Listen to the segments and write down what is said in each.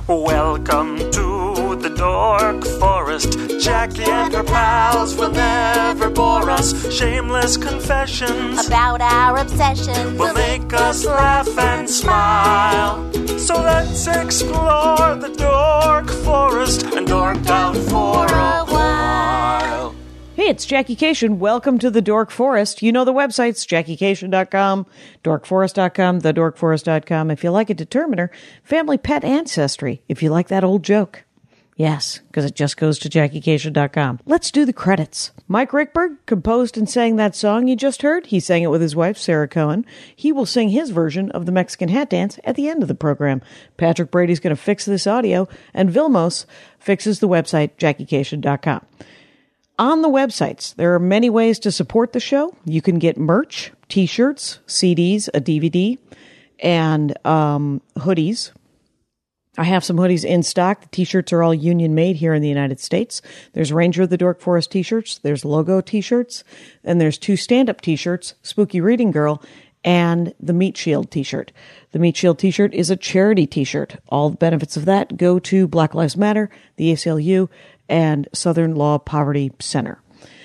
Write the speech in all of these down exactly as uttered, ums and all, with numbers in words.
Welcome to the Dork Forest. Jackie and her pals will never bore us. Shameless confessions about our obsession will make us laugh and smile. So let's explore the Dork Forest and dork out for a while. Hey, it's Jackie Cation. Welcome to the Dork Forest. You know the websites, jackie cation dot com, dork forest dot com, the dork forest dot com. If you like a determiner, Family Pet Ancestry, if you like that old joke. Yes, because it just goes to jackie cation dot com. Let's do the credits. Mike Rickberg composed and sang that song you just heard. He sang it with his wife, Sarah Cohen. He will sing his version of the Mexican Hat Dance at the end of the program. Patrick Brady's going to fix this audio, and Vilmos fixes the website, jackie cation dot com. On the websites, there are many ways to support the show. You can get merch, t-shirts, C Ds, a D V D, and um, hoodies. I have some hoodies in stock. The t-shirts are all union made here in the United States. There's Ranger of the Dork Forest t-shirts, there's logo t-shirts, and there's two stand-up t-shirts, Spooky Reading Girl, and the Meat Shield t-shirt. The Meat Shield t-shirt is a charity t-shirt. All the benefits of that go to Black Lives Matter, the A C L U, and Southern Law Poverty Center.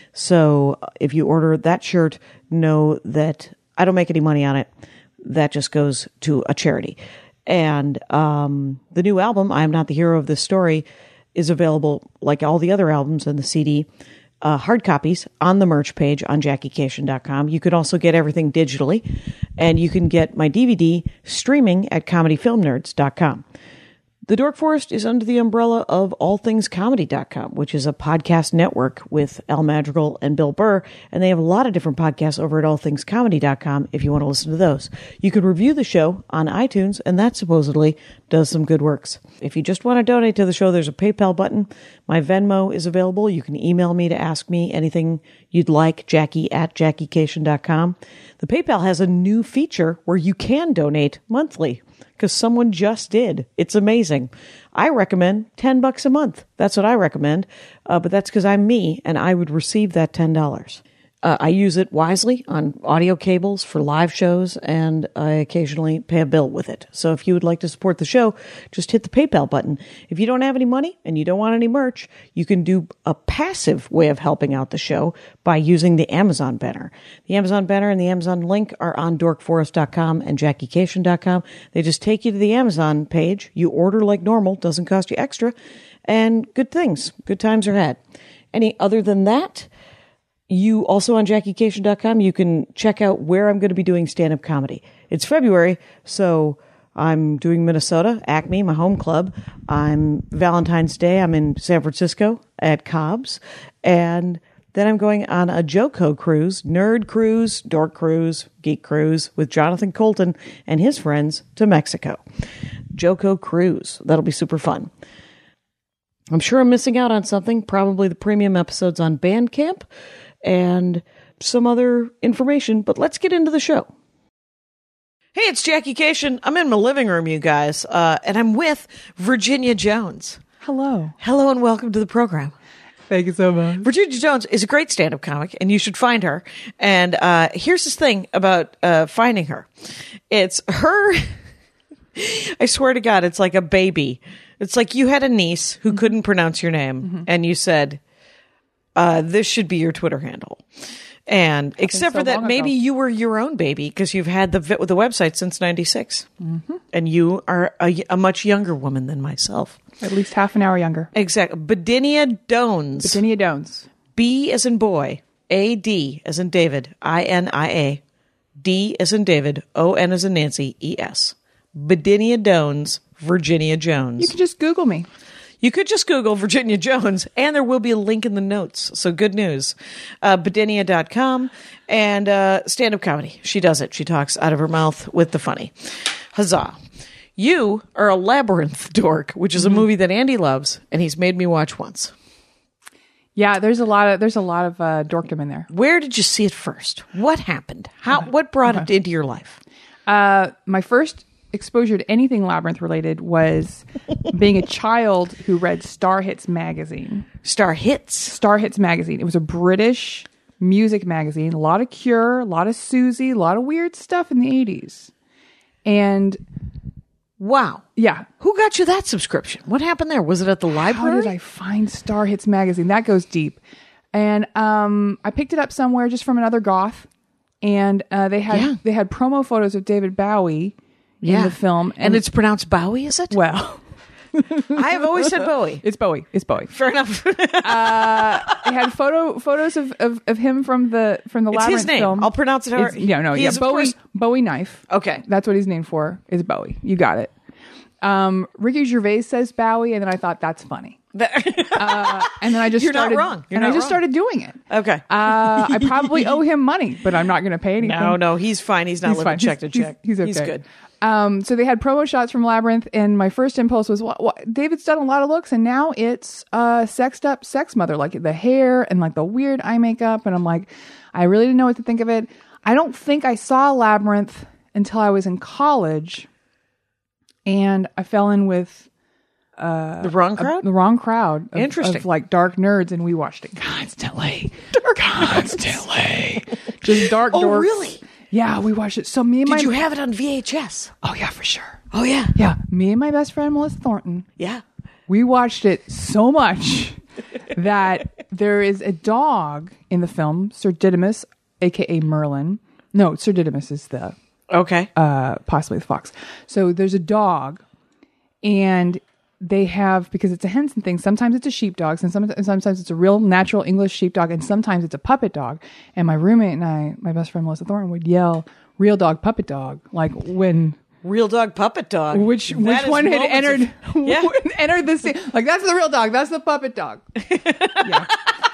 So if you order that shirt, know that I don't make any money on it. That just goes to a charity. And um, the new album, I Am Not the Hero of This Story, is available, like all the other albums and the C D, uh, hard copies on the merch page on jackie cation dot com. You can also get everything digitally, and you can get my D V D streaming at comedy film nerds dot com. The Dork Forest is under the umbrella of all things comedy dot com, which is a podcast network with Al Madrigal and Bill Burr, and they have a lot of different podcasts over at all things comedy dot com if you want to listen to those. You can review the show on iTunes, and that supposedly does some good works. If you just want to donate to the show, there's a PayPal button. My Venmo is available. You can email me to ask me anything you'd like, Jackie at jackie cation dot com. The PayPal has a new feature where you can donate monthly, because someone just did. It's amazing. I recommend ten bucks a month. That's what I recommend. Uh, but that's because I'm me, and I would receive that ten dollars. Uh, I use it wisely on audio cables for live shows, and I occasionally pay a bill with it. So if you would like to support the show, just hit the PayPal button. If you don't have any money and you don't want any merch, you can do a passive way of helping out the show by using the Amazon banner. The Amazon banner and the Amazon link are on dork forest dot com and jackie cation dot com. They just take you to the Amazon page. You order like normal, doesn't cost you extra, and good things, good times are had. Any other than that, you also on jackie cation dot com, you can check out where I'm going to be doing stand-up comedy. It's February, so I'm doing Minnesota, Acme, my home club. I'm Valentine's Day, I'm in San Francisco at Cobb's. And then I'm going on a JoCo cruise, nerd cruise, dork cruise, geek cruise with Jonathan Colton and his friends to Mexico. JoCo cruise. That'll be super fun. I'm sure I'm missing out on something, probably the premium episodes on Bandcamp and some other information, but let's get into the show. Hey, it's Jackie Cation. I'm in my living room, you guys, uh, and I'm with Virginia Jones. Hello. Hello and welcome to the program. Thank you so much. Virginia Jones is a great stand-up comic, and you should find her. And uh, here's this thing about uh, finding her. It's her... I swear to God, it's like a baby. It's like you had a niece who mm-hmm. couldn't pronounce your name, mm-hmm. and you said, uh, this should be your Twitter handle. And except so for that, maybe ago. You were your own baby because you've had the the website since ninety-six. Mm-hmm. And you are a, a much younger woman than myself. At least half an hour younger. Exactly. Bedinia Dones. Bedinia Dones. B as in boy, A D as in David, I N I A, D as in David, O N as in Nancy, E S. Bedinia Dones, Virginia Jones. You can just Google me. You could just Google Virginia Jones, and there will be a link in the notes. So good news. Uh, Bedinia dot com and uh, stand-up comedy. She does it. She talks out of her mouth with the funny. Huzzah. You are a Labyrinth dork, which is a movie that Andy loves, and he's made me watch once. Yeah, there's a lot of there's a lot of uh, dorkdom in there. Where did you see it first? What happened? How? Okay. What brought okay. it into your life? Uh, my first exposure to anything Labyrinth related was being a child who read Star Hits magazine. Star Hits? Star Hits magazine. It was a British music magazine. A lot of Cure, a lot of Susie, a lot of weird stuff in the eighties. And Wow. Yeah. Who got you that subscription? What happened there? Was it at the How library? did I find Star Hits magazine? That goes deep. And um, I picked it up somewhere just from another goth, and uh, they had Yeah. they had promo photos of David Bowie in the film, And, it's pronounced Bowie, is it? well, I have always said Bowie. it's Bowie. It's Bowie. Fair enough. They had photo photos of, of, of him from the from the It's Labyrinth his name. film. I'll pronounce it how It's- yeah, no, he yeah, is, of Bowie course- Bowie knife. Okay. That's what he's named for. Is Bowie. You got it. Um, Ricky Gervais says Bowie, and then I thought that's funny. Uh, and then I just You're not started, wrong. You're and I not just wrong. started doing it. Okay. Uh, I probably owe him money, but I'm not going to pay anything. No, no, he's fine. He's not He's living fine. check He's- to he's- check. He's, okay. He's good. Um, so they had promo shots from Labyrinth, and my first impulse was, what, what, David's done a lot of looks, and now it's uh, sexed up sex mother, like the hair and like the weird eye makeup. And I'm like, I really didn't know what to think of it. I don't think I saw Labyrinth until I was in college, and I fell in with The wrong crowd? the wrong crowd. Of, Interesting. of like dark nerds, and we watched it constantly, constantly, just dark. Oh, dorks. really? Yeah, we watched it. So me and Did my you have it on V H S? oh yeah, for sure. Oh, yeah. Yeah, me and my best friend Melissa Thornton, Yeah. we watched it so much that there is a dog in the film, Sir Didymus, aka Merlin. No, Sir Didymus is the Okay. uh, possibly the fox. So there's a dog, and they have, because it's a Henson thing, sometimes it's a sheepdog, and some- sometimes it's a real natural English sheepdog, and sometimes it's a puppet dog. And my roommate and I, my best friend Melissa Thornton, would yell, "Real dog, puppet dog," like when. Real dog, puppet dog. Which That which is one had moments entered of- yeah. entered the scene? Like, that's the real dog. That's the puppet dog. Yeah,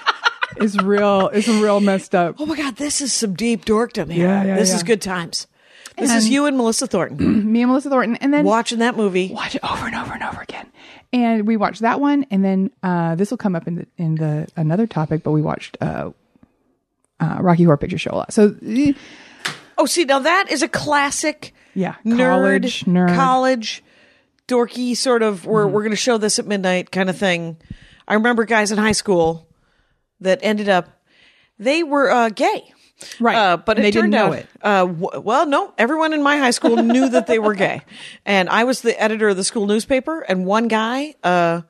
it's real. It's real messed up. Oh, my God. This is some deep dorkdom here. Yeah, yeah, This yeah. is good times. This is And- you and Melissa Thornton Me and Melissa Thornton, and then watching that movie. watch it over and over and over again. And we watched that one, and then uh, this will come up in the in the another topic. But we watched uh, uh, Rocky Horror Picture Show a lot. So eh, Oh, see, now that is a classic yeah, nerd, college nerd. college, dorky sort of, we're, we're going to show this at midnight kind of thing. I remember guys in high school that ended up, they were uh, gay. Right. Uh, but And it they turned didn't know out, it. Uh, w- well, no, everyone in my high school knew that they were gay. And I was the editor of the school newspaper, and one guy uh,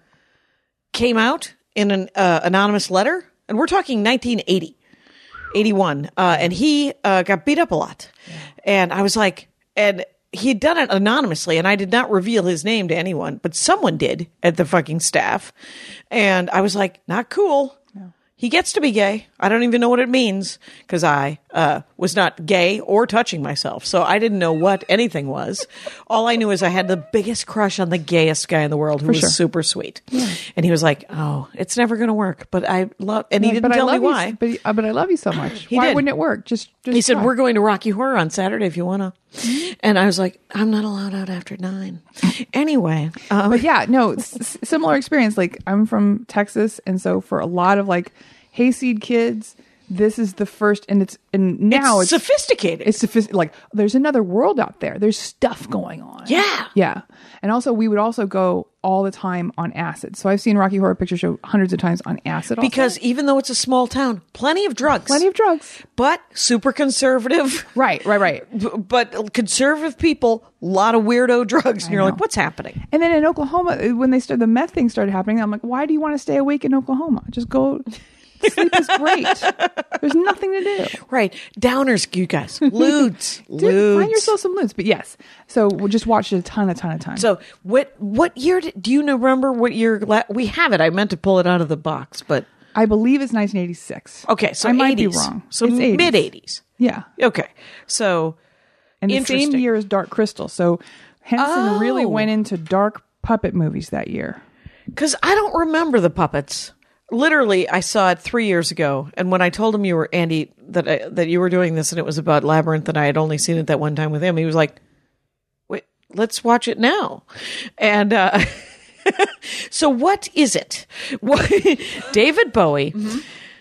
came out in an uh, anonymous letter, and we're talking nineteen eighty, eighty-one, uh, and he uh, got beat up a lot. And I was like, and he had done it anonymously, and I did not reveal his name to anyone, but someone did at the fucking staff. And I was like, not cool. He gets to be gay. I don't even know what it means because I uh, was not gay or touching myself. So I didn't know what anything was. All I knew is I had the biggest crush on the gayest guy in the world who was sure. super sweet. And he was like, oh, it's never going to work. But I love, and he Yeah, didn't but I tell me love you- why. but uh, but I love you so much. He Why did. wouldn't it work? Just, just He said, try. we're going to Rocky Horror on Saturday if you want to. And I was like, I'm not allowed out after nine. Anyway. Um, But yeah, no, s- s- similar experience. Like, I'm from Texas, and so for a lot of like hayseed kids, this is the first, and it's and now it's it's sophisticated. it's sophistic- like there's another world out there. There's stuff going on. Yeah. yeah. And also, we would also go all the time on acid. So I've seen Rocky Horror Picture Show hundreds of times on acid. Also. because even though it's a small town, plenty of drugs. plenty of drugs. But super conservative. Right, right, right. B- but conservative people, a lot of weirdo drugs. And you're know. like, what's happening? And then in Oklahoma, when they started, the meth thing started happening, I'm like, why do you want to stay awake in Oklahoma? Just go. Sleep is great. There's nothing to do. Right. Downers, you guys. Lewds. Dude, Lewds. find yourself some loots. But yes, so we'll just watch it a ton, a ton of times. So what what year did, do you remember what year? La- we have it. I meant to pull it out of the box, but I believe it's nineteen eighty-six. okay. So I might eighties. be wrong. So It's eighties. mid eighties. Yeah. Okay. So And the same Interesting. year as Dark Crystal. So Henson Oh. really went into dark puppet movies that year. because I don't remember the puppets. Literally, I saw it three years ago, and when I told him you were Andy that I, that you were doing this, and it was about Labyrinth, and I had only seen it that one time with him, he was like, "Wait, let's watch it now." And uh, so, what is it? What, David Bowie. Mm-hmm.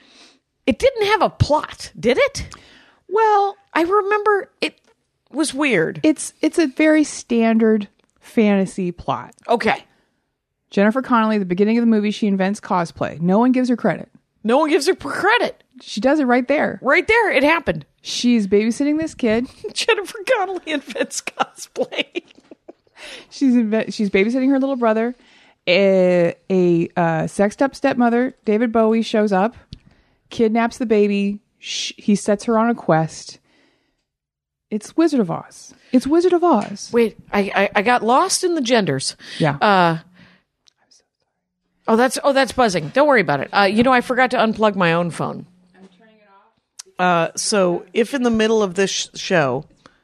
It didn't have a plot, did it? Well, I remember it was weird. it's it's a very standard fantasy plot. Okay, Jennifer Connelly, at the beginning of the movie, she invents cosplay. No one gives her credit. no one gives her credit. She does it right there. Right there, it happened. She's babysitting this kid. Jennifer Connelly invents cosplay. she's inve- she's babysitting her little brother. A, a uh, sexed up stepmother, David Bowie, shows up, kidnaps the baby. Sh- he sets her on a quest. It's Wizard of Oz. It's Wizard of Oz. Wait, I, I, I got lost in the genders. Yeah. Uh, oh, that's oh, that's buzzing. Don't worry about it. Uh, you know, I forgot to unplug my own phone. I'm turning it off. Uh, so if in the middle of this sh- show,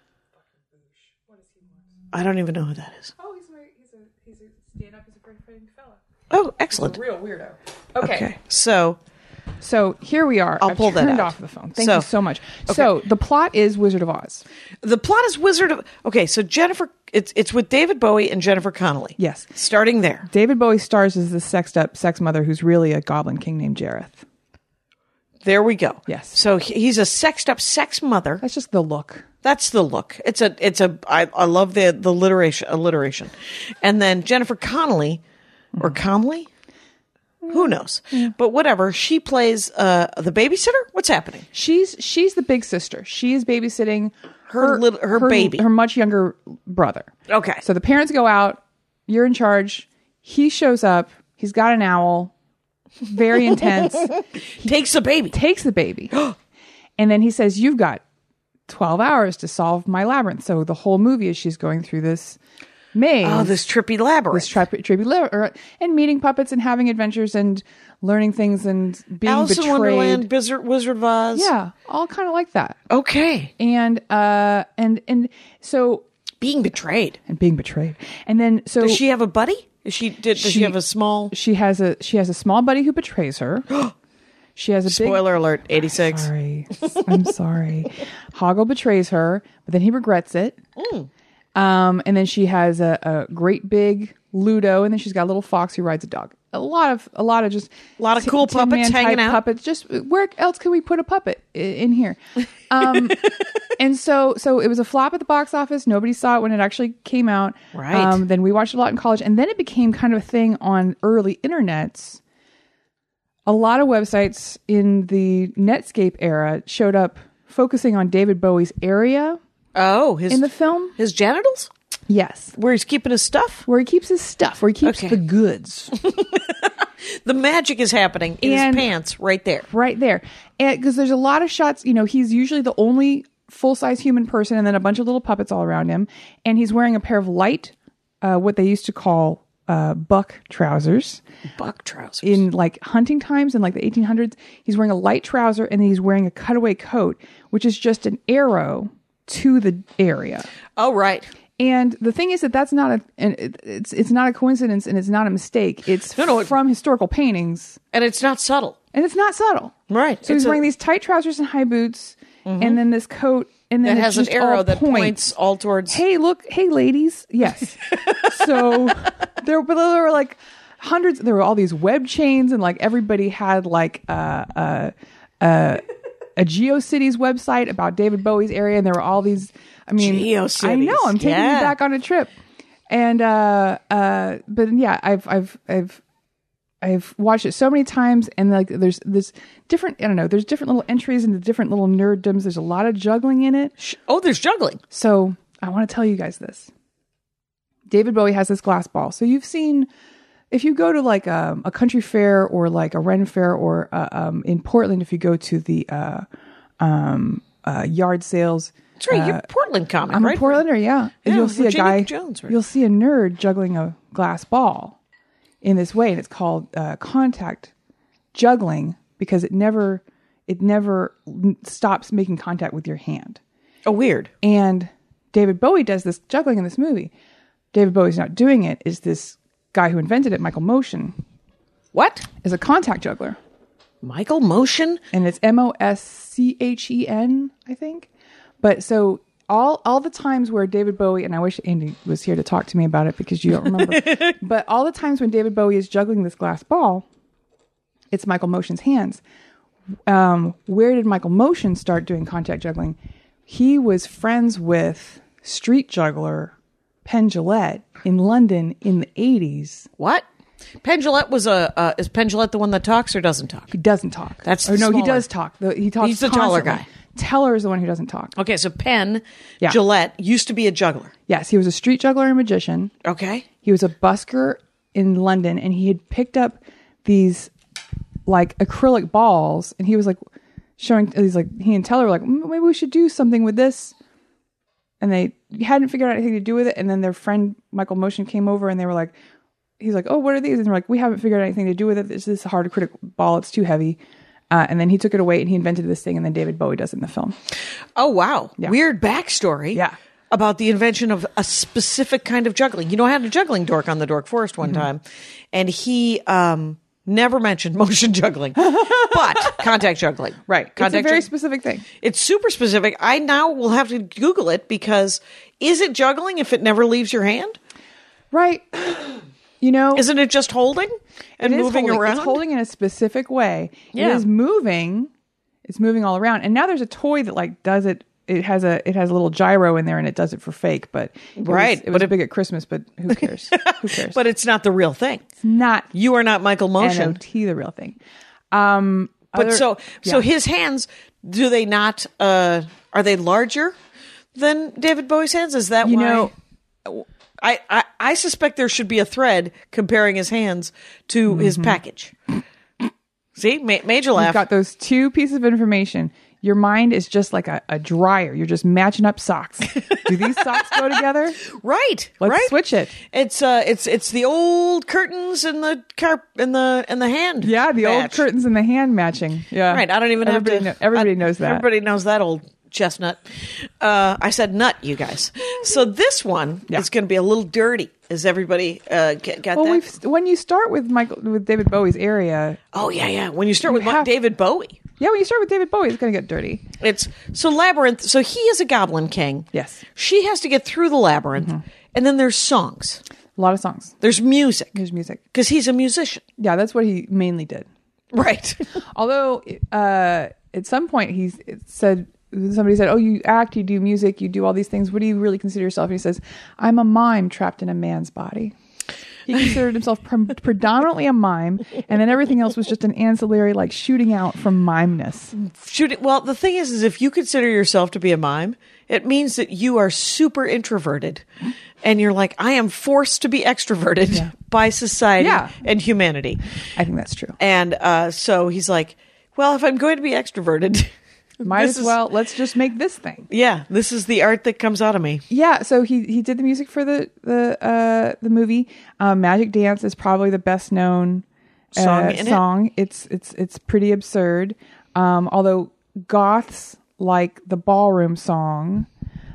I don't even know who that is. Oh, he's, he's a he's a stand up. He's a great fighting fella. Oh, excellent. Real weirdo. Okay. Okay, so So here we are. I'll I've pull that turned out. off the phone. Thank So- you so much. So the plot is Wizard of Oz. the plot is Wizard of. Okay, so Jennifer, it's it's with David Bowie and Jennifer Connelly. Yes. Starting there. David Bowie stars as the sexed up sex mother who's really a goblin king named Jareth. There we go. Yes. So he- he's a sexed up sex mother. That's just the look. That's the look. It's a, it's a, I, I love the, the alliteration, alliteration. And then Jennifer Connelly, or Conley? Who knows? But whatever. She plays, uh, the babysitter? What's happening? She's she's the big sister. She is babysitting Her little- her baby. her much younger brother. Okay. So the parents go out. You're in charge. He shows up. He's got an owl. Very intense. Takes the baby. Takes the baby. And then he says, you've got twelve hours to solve my labyrinth. So the whole movie is she's going through this maze. Oh, this trippy labyrinth. This tri- trippy labyrinth. And meeting puppets and having adventures and learning things and being Alice betrayed. in Wonderland, Wizard, Wizard of Oz. Yeah, all kind of like that. Okay. And uh and and so Being betrayed. and being betrayed. And then so Does she have a buddy? Is she, did, does she, She- have a small, she has a she has a small buddy who betrays her. She has a big spoiler alert, eighty-six. Sorry. I'm sorry. Hoggle betrays her, but then he regrets it. Mm. Um, and then she has a, a great big Ludo, and then she's got a little fox who rides a dog. A lot of, a lot of just A lot of Tin- cool Tin puppets Man hanging type out. Puppets. Just where else can we put a puppet i- in here? Um, and so, so it was a flop at the box office. Nobody saw it when it actually came out. Right. Um, then we watched it a lot in college, and then it became kind of a thing on early internets. A lot of websites in the Netscape era showed up focusing on David Bowie's area Oh, his, in the film. his genitals? Yes. Where he's keeping his stuff? Where he keeps his stuff, where he keeps Okay. the goods. The magic is happening in And- his pants right there. right there. And because there's a lot of shots, you know, he's usually the only full-size human person and then a bunch of little puppets all around him. And he's wearing a pair of light, uh, what they used to call uh, buck trousers. Buck trousers. In like hunting times in like the eighteen hundreds, he's wearing a light trouser and then he's wearing a cutaway coat, which is just an arrow to the area. Oh, right. And the thing is that that's not a, and it- it's it's not a coincidence and it's not a mistake. It's No, no, it- from historical paintings, And it's not subtle. and it's not subtle. Right. So It's he's a- wearing these tight trousers and high boots, and then this coat, and then That it's has an just arrow all that points all towards. Hey, look, hey, ladies, yes. So there, but there were like hundreds. There were all these web chains, and like everybody had like uh, uh, uh, a GeoCities website about David Bowie's area, and there were all these. I mean, GeoCities, I know. I'm taking yeah. you back on a trip, and uh, uh, but yeah, I've I've I've. I've watched it so many times, and like there's this different, I don't know, there's different little entries into different little nerddoms. There's a lot of juggling in it. Sh- Oh, there's juggling. So I want to tell you guys this. David Bowie has this glass ball. So you've seen, if you go to like a, a country fair or like a Ren fair, or uh, um, in Portland, if you go to the uh, um, uh, yard sales. That's right. uh, You're a Portland comic, I'm right? a Portlander, yeah. And Yeah, you'll see Virginia a guy, Jones, right? you'll see a nerd juggling a glass ball in this way, and it's called uh, contact juggling because it never, it never stops making contact with your hand. Oh, weird. And David Bowie does this juggling in this movie. David Bowie's not doing it. Is this guy who invented it, Michael Motion, What? is a contact juggler. Michael Motion? And it's M O S C H E N, I think. But so all all the times where David Bowie, and I wish Andy was here to talk to me about it because you don't remember, but all the times when David Bowie is juggling this glass ball, it's Michael Motion's hands. Um, where did Michael Motion start doing contact juggling? He was friends with street juggler Penn Jillette in London in the eighties. What? Penn Jillette was a, uh, is Penn Jillette the one that talks or doesn't talk? He doesn't talk. That's or no, he smaller. does talk. The- He talks. He's the taller constantly. guy. Teller is the one who doesn't talk. Okay, so Penn Yeah. Jillette used to be a juggler. Yes, he was a street juggler and magician. Okay. He was a busker in London, and he had picked up these like acrylic balls, and he was like showing. He's like he and Teller were like, maybe we should do something with this, and they hadn't figured out anything to do with it. And then their friend Michael Motion came over, and they were like, he's like, oh, what are these? And they're like, we haven't figured out anything to do with it. This is a hard acrylic ball. It's too heavy. Uh, and then he took it away, and he invented this thing, and then David Bowie does it in the film. Oh, wow. Yeah. Weird backstory. Yeah. About the invention of a specific kind of juggling. You know, I had a juggling dork on the Dork Forest one mm-hmm. time, and he um, never mentioned motion juggling, but contact juggling. Right. Contact it's a very ju- specific thing. It's super specific. I now will have to Google it because is it juggling if it never leaves your hand? Right. You know, isn't it just holding and it is moving holding. around? It's holding in a specific way. Yeah. It is moving. It's moving all around. And now there's a toy that like does it. It has a it has a little gyro in there, and it does it for fake. But it right, was, it was but it, big at Christmas. But who cares? Who cares? But it's not the real thing. It's not. You are not Michael Motion. N O T the real thing. Um, but other, so yeah. so his hands, do they not? Uh, are they larger than David Bowie's hands? Is that you why? know? I, I, I suspect there should be a thread comparing his hands to mm-hmm. his package. See, Ma- major laugh. You've got those two pieces of information. Your mind is just like a, a dryer. You're just matching up socks. Do these socks go together? Right. Let's right. switch it. It's uh, it's it's the old curtains and the carp and the and the hand. Yeah, the match. old curtains and the hand matching. Yeah, right. I don't even everybody have to. Know, everybody I, knows that. Everybody knows that old chestnut. Uh, I said nut, you guys. So this one yeah. is going to be a little dirty. Is everybody uh, get, got well, that? We've, when you start with Michael with David Bowie's area. Oh yeah, yeah. When you start you with have, David Bowie. Yeah, when you start with David Bowie, it's going to get dirty. It's so Labyrinth. So he is a goblin king. Yes. She has to get through the labyrinth, mm-hmm. and then there's songs. A lot of songs. There's music. There's music because he's a musician. Yeah, that's what he mainly did. Right. Although uh, at some point he said. Somebody said, oh, you act, you do music, you do all these things. What do you really consider yourself? And he says, I'm a mime trapped in a man's body. He considered himself pre- predominantly a mime, and then everything else was just an ancillary, like shooting out from mimeness. Shooting. Well, the thing is, is if you consider yourself to be a mime, it means that you are super introverted. And you're like, I am forced to be extroverted yeah. by society yeah. and humanity. I think that's true. And uh, so he's like, well, if I'm going to be extroverted... Might this as is, well, let's just make this thing. Yeah, this is the art that comes out of me. Yeah, so he he did the music for the the uh, the movie. Uh, Magic Dance is probably the best known uh, song. In song. It? It's it's it's pretty absurd. Um, although goths like the ballroom song,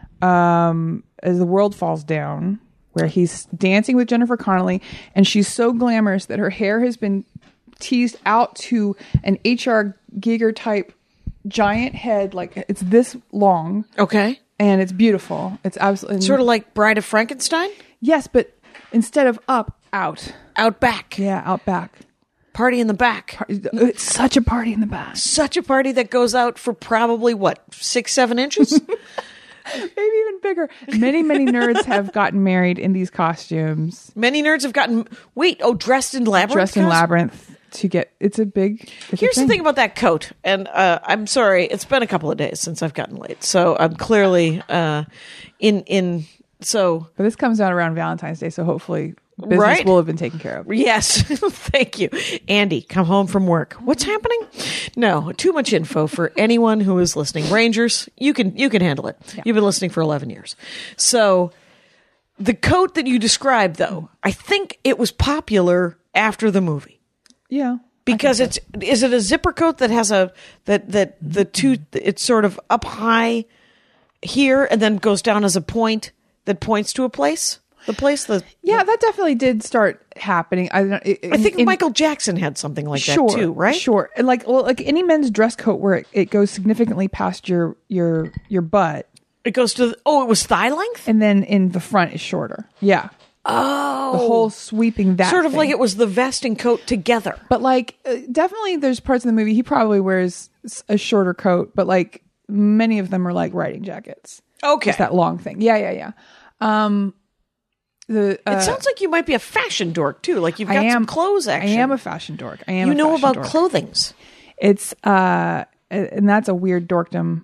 um, as the world falls down, where he's dancing with Jennifer Connelly, and she's so glamorous that her hair has been teased out to an H R Giger type. Giant head, like it's this long. Okay. And it's beautiful. It's absolutely sort of like Bride of Frankenstein? Yes, but instead of up, out. Out back. Yeah, out back. Party in the back. It's such a party in the back. Such a party that goes out for probably what, six, seven inches? Maybe even bigger. Many, many nerds have gotten married in these costumes. Many nerds have gotten wait, oh, dressed in labyrinth. Dressed in costume? labyrinth. To get it's a big it's here's a thing. the thing about that coat, and uh I'm sorry, it's been a couple of days since I've gotten late, so I'm clearly uh in in so but this comes out around Valentine's Day, so hopefully business right? will have been taken care of. Yes. Thank you. Andy, come home from work. What's happening? No, too much info for anyone who is listening. Rangers, you can you can handle it. Yeah. You've been listening for eleven years. So the coat that you described, though, I think it was popular after the movie. Yeah. Because it's so. Is it a zipper coat that has a that that the two it's sort of up high here and then goes down as a point that points to a place? The place the Yeah, the, that definitely did start happening. I don't it, I think in, Michael Jackson had something like sure, that too, right? Sure. And like well, like any men's dress coat where it, it goes significantly past your your your butt. It goes to the, oh, it was thigh length? And then in the front is shorter. Yeah. Oh, the whole sweeping that sort of thing. like it was the vest and coat together. But like uh, definitely there's parts of the movie he probably wears a shorter coat, but like many of them are like riding jackets. Okay. Just that long thing. Yeah, yeah, yeah. Um the uh, it sounds like you might be a fashion dork too. Like you've got I am, some clothes action. I am a fashion dork. I am You a know fashion about dork. clothings. It's uh and that's a weird dorkdom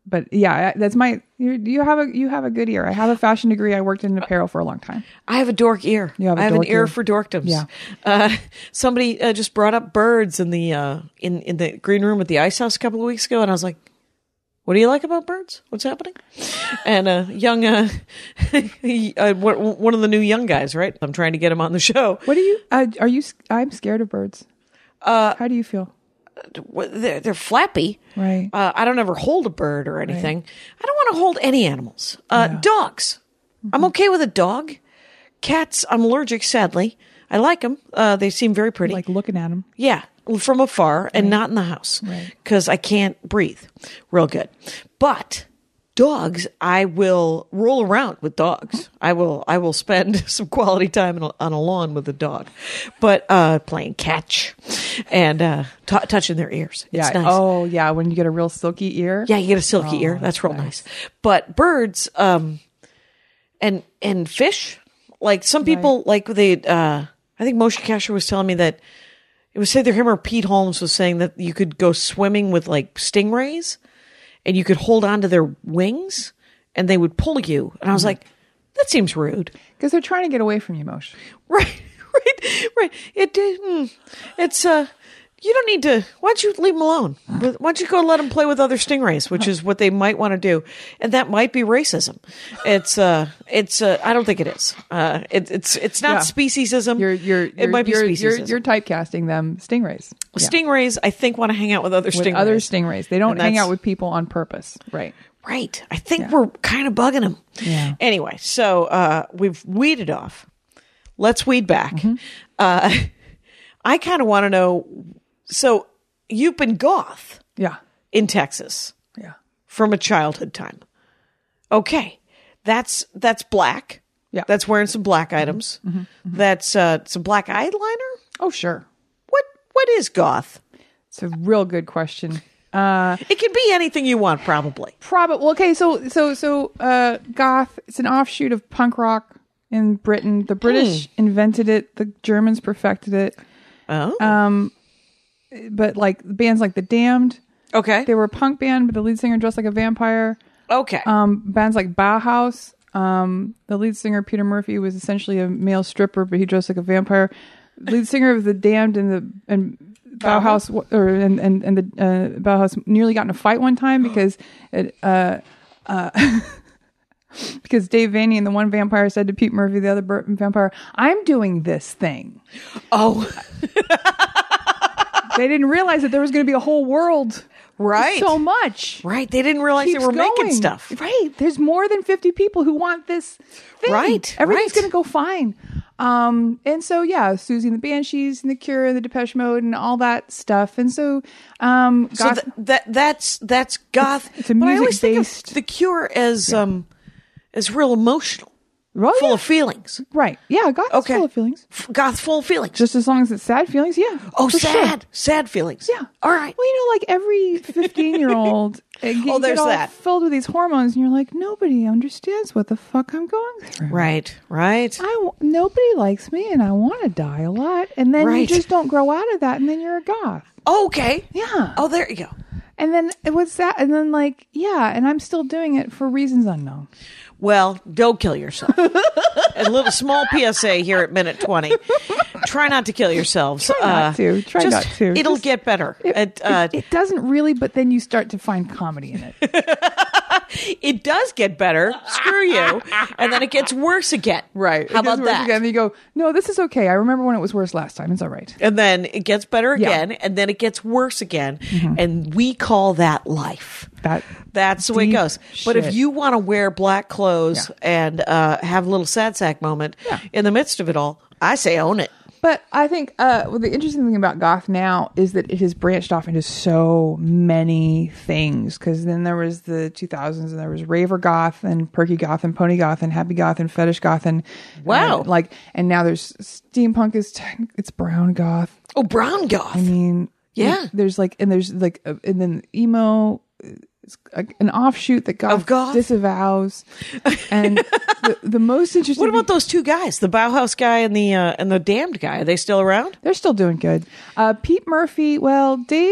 but yeah, that's my. You, you have a you have a good ear. I have a fashion degree. I worked in apparel for a long time. I have a dork ear. You have a I have dork an ear, ear. for dorkdoms. Yeah. Uh, somebody uh, just brought up birds in the uh, in in the green room at the Ice House a couple of weeks ago, and I was like, "What do you like about birds? What's happening?" And a uh, young, uh, uh, one of the new young guys, right? I'm trying to get him on the show. What do you? Uh, are you? I'm scared of birds. Uh, How do you feel? They're, they're flappy. Right. Uh, I don't ever hold a bird or anything. Right. I don't want to hold any animals. Uh, yeah. Dogs. Mm-hmm. I'm okay with a dog. Cats, I'm allergic, sadly. I like them. Uh, they seem very pretty. Like looking at them. Yeah, from afar right. and not in the house. Right. Because I can't breathe real good. But dogs, I will roll around with dogs. I will I will spend some quality time on a, on a lawn with a dog. But uh, playing catch and uh, t- touching their ears. It's yeah. nice. Oh, yeah. When you get a real silky ear. Yeah, you get a silky oh, ear. That's real nice. nice. But birds um, and and fish, like some people, right. like they, uh, I think Moshe Kasher was telling me that it was either him or Pete Holmes was saying that you could go swimming with like stingrays and you could hold on to their wings and they would pull you. And I was mm-hmm. like, that seems rude. Because they're trying to get away from you, Moshe. Right, right, right. It, mm, it's, uh, you don't need to, why don't you leave them alone? Why don't you go let them play with other stingrays, which is what they might want to do. And that might be racism. It's, uh, it's, uh, I don't think it is. Uh, it, it's, it's not yeah. speciesism. You're, you're, it you're, might be you're, speciesism. You're, you're typecasting them stingrays. Yeah. Stingrays, I think, want to hang out with other with stingrays. other stingrays. They don't hang out with people on purpose. Right. Right. I think yeah. we're kind of bugging them. Yeah. Anyway, so, uh, we've weeded off. Let's weed back. Mm-hmm. Uh, I kind of want to know, so, you've been goth. Yeah. In Texas. Yeah. From a childhood time. Okay. That's that's black. Yeah. That's wearing some black items. Mm-hmm. Mm-hmm. That's uh, some black eyeliner. Oh, sure. What what is goth? It's a real good question. Uh, it can be anything you want, probably. Probably. Well, okay, so so so uh, goth, it's an offshoot of punk rock in Britain. The British hmm. invented it, the Germans perfected it. Oh. Um But like bands like The Damned, okay, they were a punk band, but the lead singer dressed like a vampire. Okay, um, bands like Bauhaus, um, the lead singer Peter Murphy was essentially a male stripper, but he dressed like a vampire. Lead singer of The Damned and the and Bauhaus or and and, and the uh, Bauhaus nearly got in a fight one time because it uh uh. Because Dave Vaney and the one vampire said to Pete Murphy, the other vampire, "I'm doing this thing." Oh. They didn't realize that there was going to be a whole world. Right. So much. Right. They didn't realize Keeps they were going. making stuff. Right. There's more than fifty people who want this thing. Right. Everything's right. going to go fine. Um, and so, yeah, Susie and the Banshees and the Cure and the Depeche Mode and all that stuff. And so, um, so goth, th- that that's that's goth. It's, it's a but music I always based. think of the Cure as yeah. um as real emotional. Oh, full yeah. of feelings. Right. Yeah, goth okay. is full of feelings. F- goth full of feelings. Just as long as it's sad feelings, yeah. Oh, sad. Sure. Sad feelings. Yeah. All right. Well, you know, like every fifteen-year-old oh, there's all that. filled with these hormones, and you're like, nobody understands what the fuck I'm going through. Right, right. I, nobody likes me, and I want to die a lot. And then right. you just don't grow out of that, and then you're a goth. Oh, okay. Yeah. Oh, there you go. And then what's that? And then like, yeah, and I'm still doing it for reasons unknown. Well, don't kill yourself. A little small P S A here at minute twenty. Try not to kill yourselves. Try not uh, to. Try just, not to. It'll just, get better. It, it, uh, it, it doesn't really, but then you start to find comedy in it. It does get better. Screw you. And then it gets worse again. Right. How about that? Again. And you go, no, this is okay. I remember when it was worse last time. It's all right. And then it gets better again. Yeah. And then it gets worse again. Mm-hmm. And we call that life. That That's the way it goes. Shit. But if you want to wear black clothes yeah. and uh, have a little sad sack moment yeah. in the midst of it all, I say own it. But I think uh, well, the interesting thing about goth now is that it has branched off into so many things. Because then there was the two thousands, and there was raver goth, and perky goth, and pony goth, and happy goth, and fetish goth, and wow, and, like, and now there's steampunk is it's brown goth. Oh, brown goth. I mean, yeah. Like, there's like, and there's like, uh, and then emo. It's an offshoot that goth, of goth disavows, and the, the most interesting. What about those two guys, the Bauhaus guy and the uh, and the Damned guy? Are they still around? They're still doing good. Uh, Pete Murphy. Well, Dave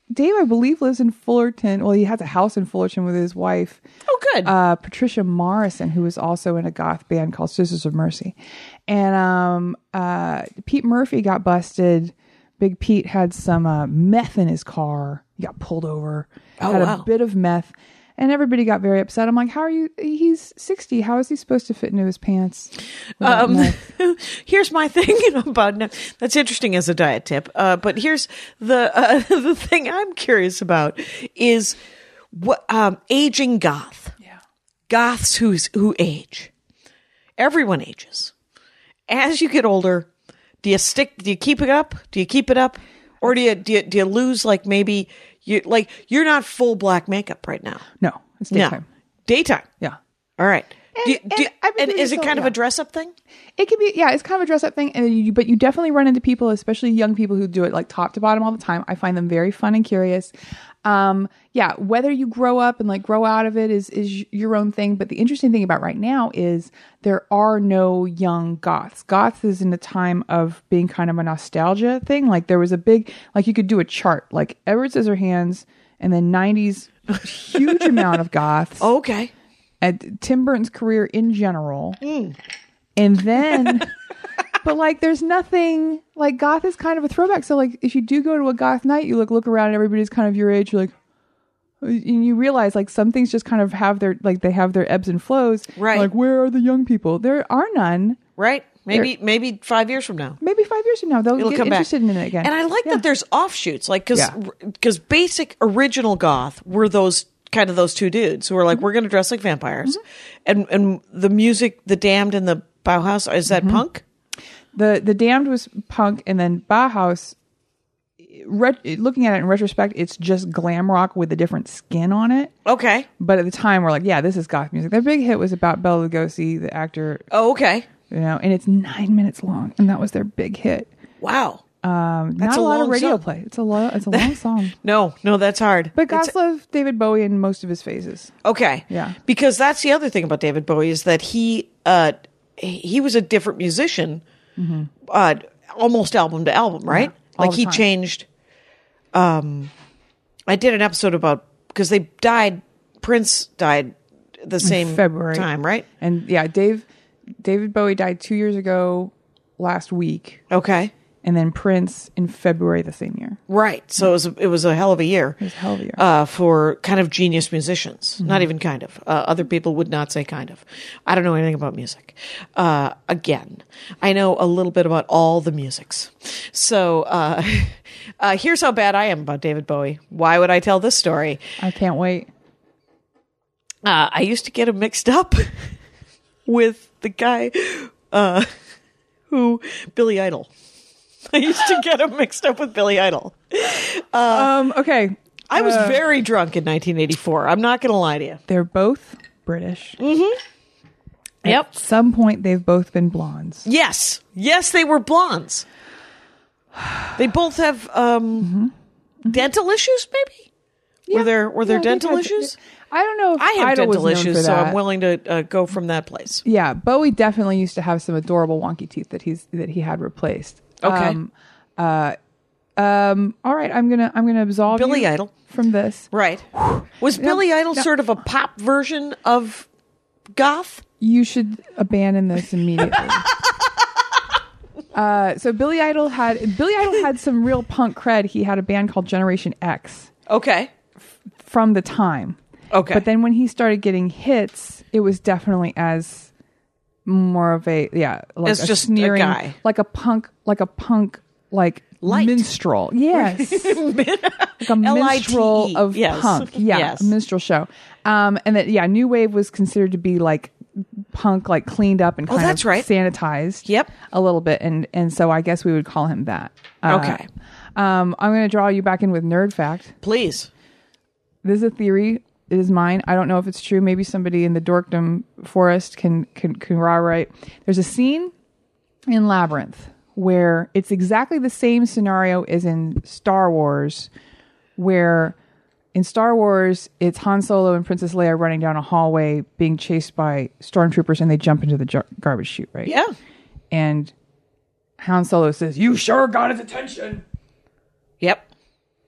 Dave, I believe, lives in Fullerton. Well, he has a house in Fullerton with his wife. Oh, good. Uh, Patricia Morrison, who was also in a goth band called Sisters of Mercy. And um, uh, Pete Murphy got busted. Big Pete had some uh, meth in his car. He got pulled over. Oh, had wow. a bit of meth. And everybody got very upset. I'm like, how are you? He's sixty. How is he supposed to fit into his pants? Um, here's my thing about that's interesting as a diet tip. Uh, but here's the uh, the thing I'm curious about is what um, aging goth. Yeah. Goths who's who age. Everyone ages. As you get older, do you stick? Do you keep it up? Do you keep it up, or do you do you, do you lose like maybe? You like you're not full black makeup right now. No, it's daytime. No. Daytime. Yeah. All right. And, do you, and do you, I've been and doing is this it all- kind of yeah. a dress up thing? It can be, yeah, it's kind of a dress up thing. And you, but you definitely run into people, especially young people who do it like top to bottom all the time. I find them very fun and curious. Um, yeah, whether you grow up and like grow out of it is, is your own thing. But the interesting thing about right now is there are no young goths. Goths is in a time of being kind of a nostalgia thing. Like there was a big, like you could do a chart, like Edward Scissorhands and then nineties, huge amount of goths. Oh, okay. At Tim Burton's career in general. Mm. And then, but like, there's nothing like goth is kind of a throwback. So like, if you do go to a goth night, you look, look around and everybody's kind of your age. You're like, and you realize like some things just kind of have their, like they have their ebbs and flows. Right. Like, where are the young people? There are none. Right. Maybe, maybe five years from now. Maybe five years from now, they'll It'll get come interested back. in it again. And I like Yeah. that there's offshoots, like because Yeah. because basic original goth were those kind of those two dudes who were like, Mm-hmm. we're going to dress like vampires, and and the music, the Damned and the Bauhaus, is that Mm-hmm. punk? The the Damned was punk, and then Bauhaus. Re- looking at it in retrospect, it's just glam rock with a different skin on it. Okay. But at the time, we're like, yeah, this is goth music. Their big hit was about Bela Lugosi, the actor, Oh, okay. you know, and it's nine minutes long, and that was their big hit. Wow. Um, That's not a a lot of long radio song. play. It's a lo- It's a long song. No, no, that's hard. But It's- goths love David Bowie in most of his phases. Okay. Yeah. Because that's the other thing about David Bowie is that he uh he was a different musician uh almost album to album, right? Mm-hmm. all Like the he time. changed um I did an episode about because they died Prince died the same February. time, right? And yeah, Dave David Bowie died two years ago last week, Okay. and then Prince in February the same year. Right. So it was a, it was a hell of a year. It was a hell of a year. Uh, for kind of genius musicians. Mm-hmm. Not even kind of. Uh, other people would not say kind of. I don't know anything about music. Uh, again, I know a little bit about all the musics. So uh, uh, here's how bad I am about David Bowie. Why would I tell this story? I can't wait. Uh, I used to get him mixed up with the guy uh, who, Billy Idol. I used to get him mixed up with Billy Idol. um. Okay. I was Uh, very drunk in nineteen eighty-four. I'm not going to lie to you. They're both British. Mm-hmm. Yep. At some point, they've both been blondes. Yes. Yes, they were blondes. They both have um, dental issues, maybe? Yeah. Were there were there Yeah, they've dental had- issues? I don't know if I have Idol was dental known issues, for so I'm that. willing to uh, go from that place. Yeah, Bowie definitely used to have some adorable wonky teeth that he's that he had replaced. Okay. Um, uh, um, all right, I'm gonna I'm gonna absolve Billy you Idol. from this. Right. Was Billy Idol no. sort of a pop version of goth? You should abandon this immediately. uh, so Billy Idol had Billy Idol had some real punk cred. He had a band called Generation X Okay. from the time. Okay. But then when he started getting hits, it was definitely as more of a yeah, like As a just a sneering, guy. like a punk, like a punk, like Light. minstrel. Yes, like a L I T E, minstrel of yes. punk. Yeah, Yes. a minstrel show. Um, and that yeah, new wave was considered to be like punk, like cleaned up and Oh, kind that's of right. sanitized. Yep. a little bit, and and so I guess we would call him that. Uh, Okay. Um, I'm going to draw you back in with nerd fact. Please. This is a theory. It is mine. I don't know if it's true. Maybe somebody in the dorkdom forest can can corroborate. There's a scene in Labyrinth where it's exactly the same scenario as in Star Wars, where in Star Wars it's Han Solo and Princess Leia running down a hallway being chased by stormtroopers, and they jump into the jar- garbage chute, right? Yeah. And Han Solo says, "You sure got his attention." Yep.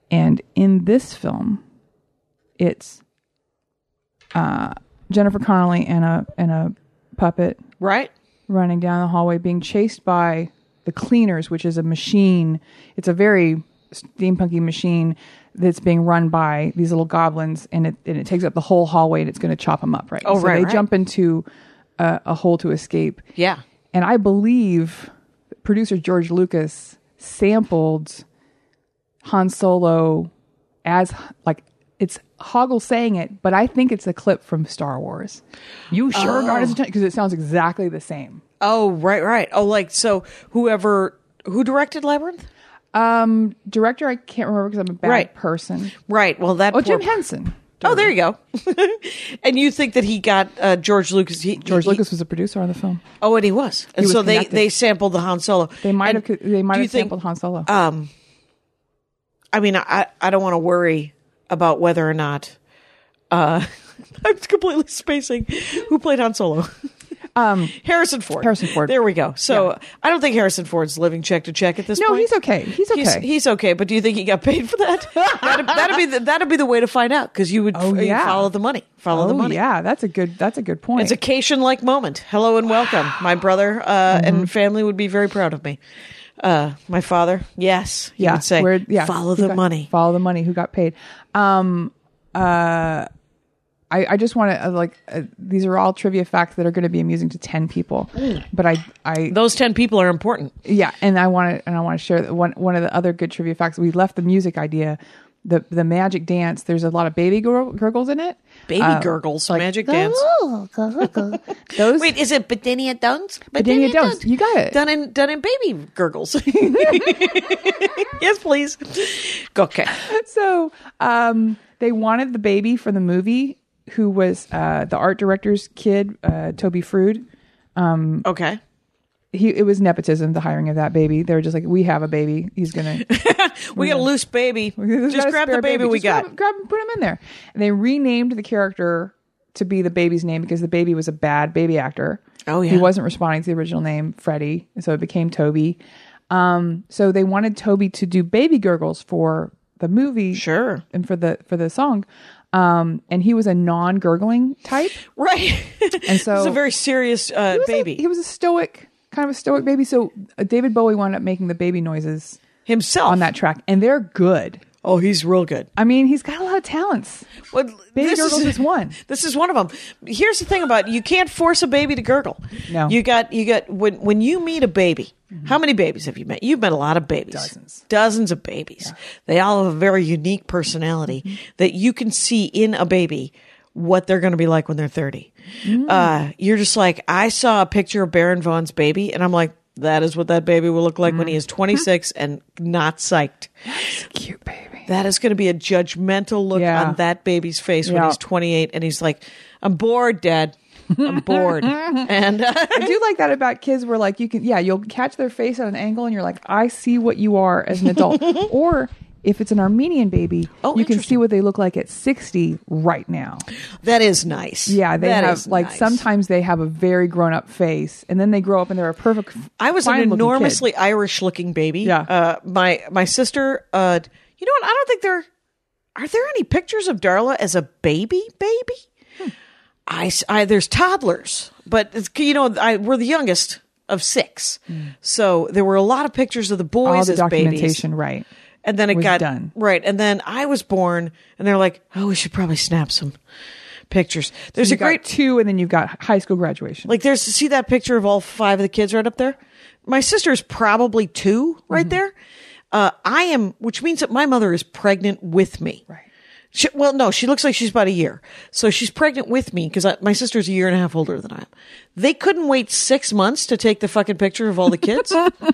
And in this film, it's uh, Jennifer Connelly and a and a puppet Right. running down the hallway, being chased by the cleaners, which is a machine. It's a very steampunky machine that's being run by these little goblins, and it and it takes up the whole hallway, and it's going to chop them up. Right. Oh, so right, they right. jump into a, a hole to escape. Yeah. And I believe producer George Lucas sampled Han Solo as like it's Hoggle saying it, but I think it's a clip from Star Wars. You sure, Guardians of because it sounds exactly the same. Oh, right, right. Oh, like, so whoever, who directed Labyrinth? Um, director, I can't remember because I'm a bad Right. person. Right. Well, that Oh, poor- Jim Henson. Oh, there you go. And you think that he got uh, George Lucas? He, George he- Lucas was a producer on the film. Oh, and he was. And was so they, connected. they sampled the Han Solo. They might And have they might do you have think- sampled Han Solo. Um, I mean, I I don't want to worry about whether or not. Uh, I'm completely spacing. Who played Han Solo? Um, Harrison Ford. Harrison Ford. There we go. So Yeah. I don't think Harrison Ford's living check to check at this no, point. he's okay. He's okay. He's, he's okay, but do you think he got paid for that? that'd, that'd be the, that'd be the way to find out, because you would Oh, f- you yeah. follow the money. Follow oh the money. yeah, that's a good that's a good point. It's a Cation-like moment. Hello and welcome. My brother uh, Mm-hmm. and family would be very proud of me. Uh, my father, yes, he yeah, would say, where- yeah, follow who the got- money. Follow the money. Who got paid? Um, uh, I, I just want to uh, like uh, these are all trivia facts that are going to be amusing to ten people, but I I Those ten people are important. yeah, and I want to and I want to share that one one of the other good trivia facts. We left the music idea, the the magic dance. There's a lot of baby gur- gurgles in it. Baby Uh, gurgles, like- magic dance. Those Wait, is it Bedinia Duns? Bedinia Duns. You got it. Done in done in baby gurgles. Yes, please. Okay. So um, they wanted the baby for the movie, who was uh, the art director's kid, uh, Toby Frood. Okay. He it was nepotism, the hiring of that baby. They were just like, we have a baby. He's gonna We got a loose baby. We've Just got a grab the spare baby we Just got. Grab, grab and put him in there. And they renamed the character to be the baby's name because the baby was a bad baby actor. Oh, yeah. He wasn't responding to the original name, Freddie, and so it became Toby. Um, so they wanted Toby to do baby gurgles for the movie, Sure. and for the for the song. Um, and he was a non-gurgling type. Right. And so it's a very serious uh, he was a- baby. he was a stoic, kind of a stoic baby. So uh, David Bowie wound up making the baby noises Himself. on that track, and they're good. Oh, he's real good. I mean, he's got a lot of talents. Well, Baby this gurgles is one. This is one of them. Here's the thing about you can't force a baby to gurgle. No. You got you got when when you meet a baby. How many babies have you met? You've met a lot of babies. Dozens. Dozens of babies. They all have a very unique personality Mm-hmm. that you can see in a baby what they're going to be like when they're thirty. Mm. Uh, you're just like, I saw a picture of Baron Vaughn's baby, and I'm like, that is what that baby will look like when he Mm. is twenty-six and not psyched. Cute baby. That is going to be a judgmental look Yeah. on that baby's face when Yeah. he's twenty-eight and he's like, I'm bored, Dad. I'm bored. And uh, I do like that about kids where like you can, yeah, you'll catch their face at an angle and you're like, I see what you are as an adult. Or if it's an Armenian baby, Oh, you can see interesting. what they look like at sixty right now. that is nice. Yeah, they That have is like nice. sometimes they have a very grown up face and then they grow up and they're a perfect. I was an fine-looking kid. enormously Irish looking baby. Yeah. Uh, my, my sister, uh, you know what? I don't think there, are there any pictures of Darla as a baby baby? Hmm. I, I, there's toddlers, but it's, you know, I, we're the youngest of six. So there were a lot of pictures of the boys Hmm. All the as babies. documentation, right? And then it was got done. right. And then I was born, and they're like, "Oh, we should probably snap some pictures." There's You a great, got two, and then you've got high school graduation. like, there's see that picture of all five of the kids right up there. My sister's probably two right Mm-hmm. there. Uh, I am, which means that my mother is pregnant with me. Right. She, well, no, she looks like she's about a year. So she's pregnant with me because my sister's a year and a half older than I am. They couldn't wait six months to take the fucking picture of all the kids.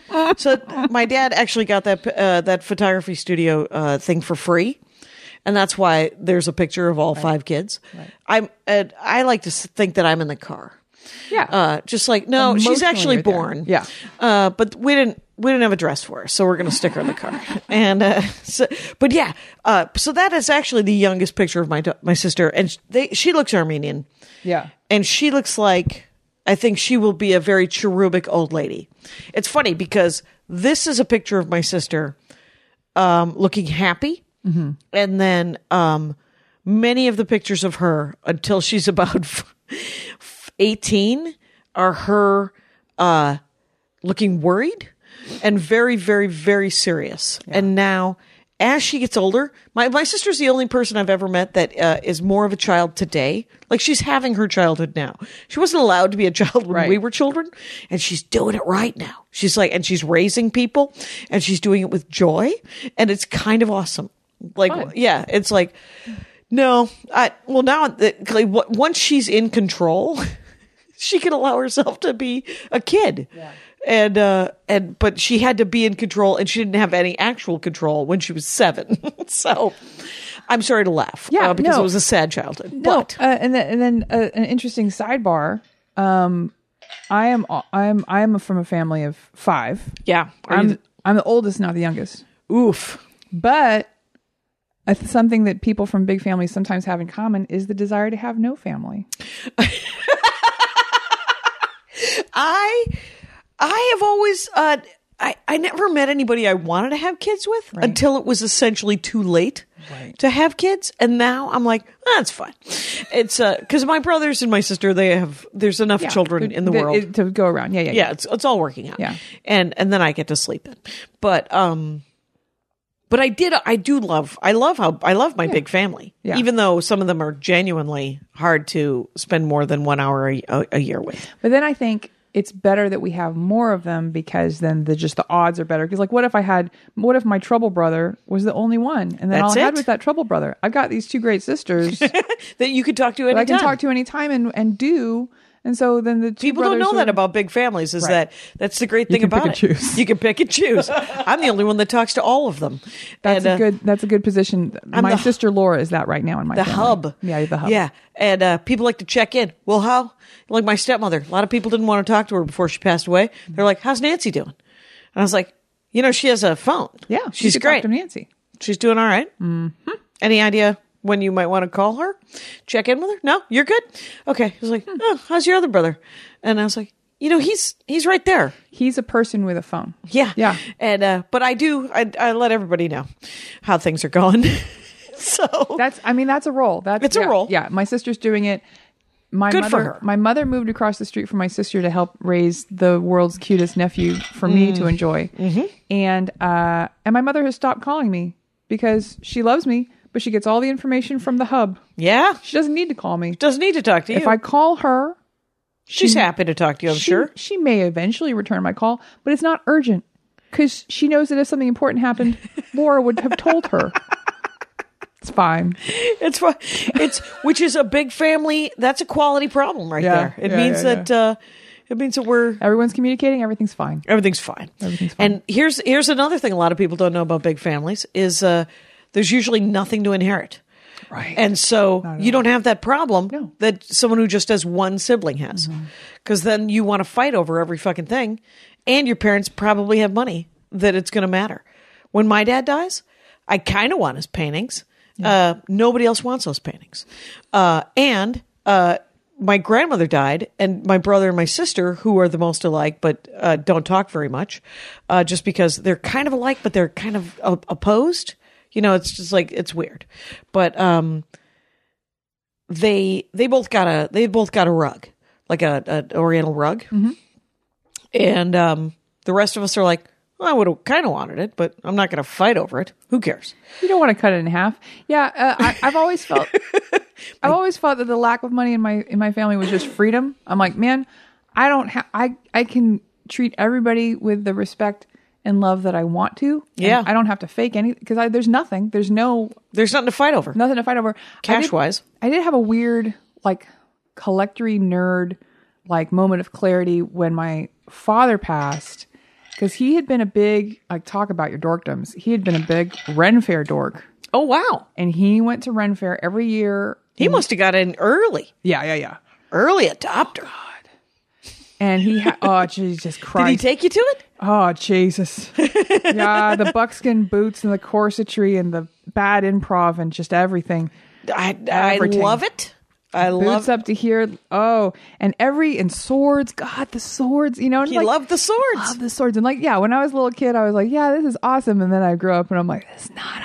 So my dad actually got that uh, that photography studio uh, thing for free. And that's why there's a picture of all five kids. I'm, uh, I like to s- think that I'm in the car. yeah. Uh, just like, no, she's Emotionally actually right there. born. Yeah. Uh, but we didn't, we didn't have a dress for her, so we're going to stick her in the car. And, uh, so, but yeah, uh, so that is actually the youngest picture of my, da- my sister. And they, she looks Armenian. yeah. And she looks like, I think she will be a very cherubic old lady. It's funny because this is a picture of my sister, um, looking happy. Mm-hmm. And then um, many of the pictures of her until she's about eighteen are her uh, looking worried and very, very, very serious. Yeah. And now, as she gets older, my, my sister's the only person I've ever met that uh, is more of a child today. Like, she's having her childhood now. She wasn't allowed to be a child when right. we were children, and she's doing it right now. She's like, and she's raising people, and she's doing it with joy, and it's kind of awesome. Like, Fun. yeah, it's like, no, I, well, now, like, once she's in control, she can allow herself to be a kid. Yeah. And, uh, and, but she had to be in control, and she didn't have any actual control when she was seven. So I'm sorry to laugh. Yeah. Uh, because no. it was a sad childhood. No. But, uh, and then, and then uh, an interesting sidebar. Um, I am, I am, I am from a family of five. yeah. I'm, the, I'm the oldest, not the youngest. oof. But uh, something that people from big families sometimes have in common is the desire to have no family. I, I have always, uh, I, I never met anybody I wanted to have kids with Right. until it was essentially too late Right. to have kids. And now I'm like, ah, it's fine. It's, uh, cause my brothers and my sister, they have, there's enough Yeah. children in the, The- world. it- to go around. Yeah, yeah, yeah, it's, it's all working out. Yeah. And, and then I get to sleep in. But, um, but I did, I do love, I love how, I love my big family. Yeah. Even though some of them are genuinely hard to spend more than one hour a, a, a year with. But then I think it's better that we have more of them because then the just the odds are better. Because like, what if I had, what if my trouble brother was the only one, and then That's all I had it. was that trouble brother? I've got these two great sisters that That you could talk to anytime. I can talk to anytime and and do. And so then the two People don't know brothers that are- about big families. Is Right. that that's the great You thing can pick about and it? choose. You can pick and choose. I'm the only one that talks to all of them. That's And, a uh, good. That's a good position. I'm My the- sister Laura is that right now in my the family. hub. Yeah, the hub. Yeah, and uh, people like to check in. Well, how? Like my stepmother. A lot of people didn't want to talk to her before she passed away. They're like, "How's Nancy doing?" And I was like, "You know, she has a phone. yeah. she's you could talk great. to Nancy. She's doing all right. Mm-hmm. Any idea when you might want to call her? Check in with her? No, you're good. Okay." He was like, "Oh, how's your other brother?" And I was like, "You know, he's he's right there." He's a person with a phone. Yeah. Yeah. And, uh, but I do, I, I let everybody know how things are going. So That's. I mean, that's a role. That's It's a yeah, role. Yeah. My sister's doing it. My Good for mother, her. My mother moved across the street from my sister to help raise the world's cutest nephew for me Mm. to enjoy. Mm-hmm. And uh, and my mother has stopped calling me because she loves me, but she gets all the information from the hub. yeah, She doesn't need to call me. doesn't need to talk to you. If I call her, She's happy to talk to you, I'm she, sure. she may eventually return my call, but it's not urgent because she knows that if something important happened, Laura would have told her. It's fine. It's fine. It's, which is a big family. That's a quality problem right Yeah, there. It yeah, means yeah, that, uh, it means that we're, Everyone's communicating. Everything's fine. everything's fine. Everything's fine. And here's, here's another thing a lot of people don't know about big families is, uh, there's usually nothing to inherit. Right. And so you don't have that problem No. that someone who just has one sibling has. Because then you want to fight over every fucking thing. And your parents probably have money that it's going to matter. When my dad dies, I kind of want his paintings. Uh, nobody else wants those paintings. Uh, and uh, my grandmother died, and my brother and my sister, who are the most alike but uh, don't talk very much, uh, just because they're kind of alike, but they're kind of uh, opposed. You know, it's just like, it's weird. But um, they they both got a they both got a rug, like a an Oriental rug, Mm-hmm. and um, the rest of us are like, well, I would have kind of wanted it, but I'm not going to fight over it. Who cares? You don't want to cut it in half. Yeah, uh, I, I've always felt, I've always felt that the lack of money in my in my family was just freedom. I'm like, man, I don't have, I I can treat everybody with the respect and love that I want to. And Yeah. I don't have to fake any because there's nothing. There's no There's nothing to fight over, nothing to fight over. cash I did, wise. I did have a weird like collectory nerd like moment of clarity when my father passed. Because he had been a big, like, talk about your dorkdoms. He had been a big Ren Fair dork. Oh wow, And he went to Ren Fair every year. he must have got in early, Yeah, yeah, yeah. early adopter. And he had, oh, Jesus Christ. Did he take you to it? Oh, Jesus. Yeah, the buckskin boots and the corsetry and the bad improv and just everything. I I Everything. love it. I Boots love. up to here. Oh, and every, and swords. God, the swords, you know. And He like, loved the swords. love the swords. And like, yeah, when I was a little kid, I was like, yeah, this is awesome. And then I grew up and I'm like, this is not awesome.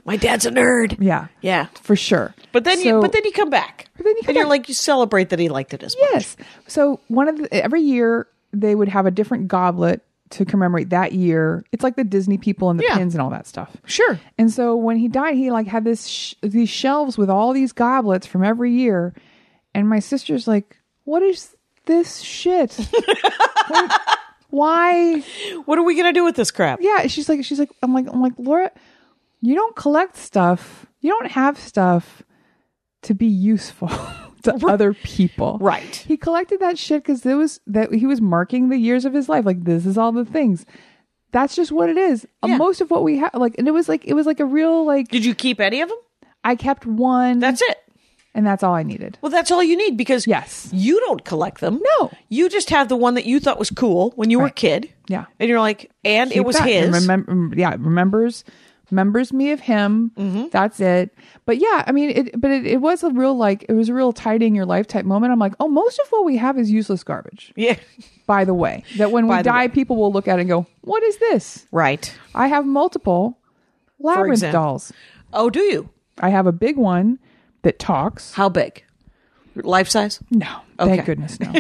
My dad's a nerd. Yeah. Yeah. For sure. But then, you, So- but then you come back. But then you come and you're back. like, you celebrate that he liked it as much. Yes. So one of the, every year they would have a different goblet to commemorate that year. It's like the Disney people and the Yeah. pins and all that stuff. Sure. And so when he died, he like had this sh- these shelves with all these goblets from every year. And my sister's like, "What is this shit? What- why?" What are we gonna do with this crap? Yeah, she's like, she's like, I'm like, I'm like, Laura, you don't collect stuff. You don't have stuff to be useful to other people. Right. He collected that shit because it was that he was marking the years of his life. Like, this is all the things. That's just what it is. Uh, Yeah. Most of what we have, like, and it was like, it was like a real, like, Did you keep any of them? I kept one. That's it. And that's all I needed. Well, that's all you need because Yes. you don't collect them. No. You just have the one that you thought was cool when you were a Right. kid. Yeah. And you're like, and it Keep was that. his. And remem- yeah, remembers remembers me of him. Mm-hmm. That's it. But yeah, I mean, it. But it, it was a real like it was a real tidying your life type moment. I'm like, oh, most of what we have is useless garbage. Yeah. By the way, that when By we the die, way. people will look at it and go, "What is this?" Right. I have multiple labyrinth example. dolls. Oh, do you? I have a big one that talks. How big? Life size? No, Okay. thank goodness, no.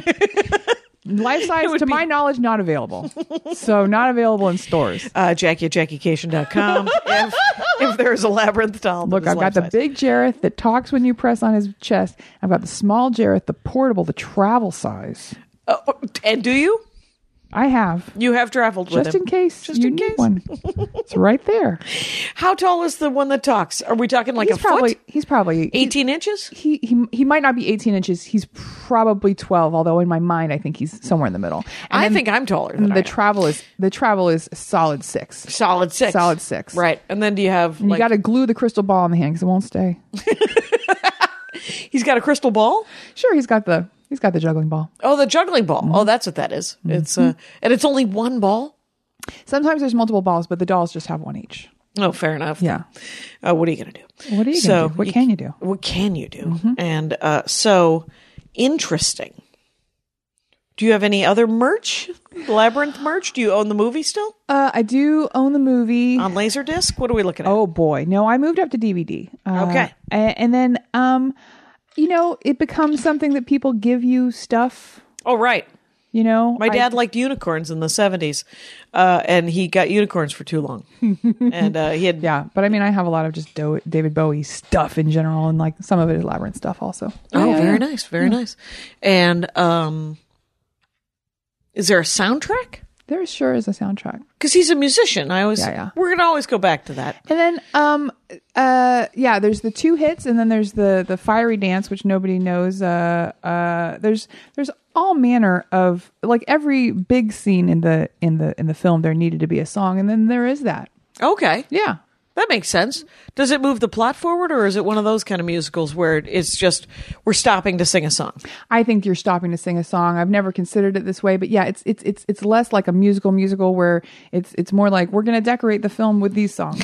Life size, would to be- my knowledge, not available. So not available in stores. Uh, Jackie at Jackie Cation dot com. if, if there's a labyrinth doll. that Look, is I've got the life-size. big Jareth that talks when you press on his chest. I've got the small Jareth, the portable, the travel size. Uh, and do you? I have. You have traveled with Just him. in case Just you in need case. one. It's right there. How tall is the one that talks? Are we talking like he's a probably foot? he's probably eighteen inches? He, he he might not be eighteen inches. He's probably twelve, although in my mind I think he's somewhere in the middle. And I then think I'm taller than I the am. travel is the travel is solid six. Solid six. Solid six. Right. And then do you have And like, you got to glue the crystal ball in the hand because it won't stay. he's got a crystal ball? Sure, he's got the he's got the juggling ball. Oh, the juggling ball. Mm-hmm. Oh, that's what that is. It's uh and it's only one ball? Sometimes there's multiple balls, but the dolls just have one each. Oh, fair enough. Yeah. Uh, what are you going to do? What are you So gonna do? What can you do? What can you do? And uh, so interesting. Do you have any other merch? Labyrinth merch? Do you own the movie still Uh, I do own the movie. on Laserdisc? What are we looking at? Oh boy, no! I moved up to D V D. Uh, Okay. a- and then, um, you know, it becomes something that people give you stuff. Oh, right. You know, My I- dad liked unicorns in the seventies, uh, and he got unicorns for too long. and uh, he had yeah, but I mean, I have a lot of just Do- David Bowie stuff in general, and like some of it is Labyrinth stuff also. Oh, Yeah, very yeah. nice, very nice. And um, is there a soundtrack? There sure is a soundtrack. Because he's a musician. I always Yeah, yeah. we're gonna always go back to that. And then, um, uh, yeah, there's the two hits, and then there's the the fiery dance, which nobody knows. Uh, uh, there's there's all manner of like every big scene in the in the in the film. There needed to be a song, and then there is that. Okay, Yeah. that makes sense. Does it move the plot forward, or is it one of those kind of musicals where it's just we're stopping to sing a song? I think you're stopping to sing a song. I've never considered it this way, but yeah, it's it's it's it's less like a musical musical where it's it's more like we're going to decorate the film with these songs.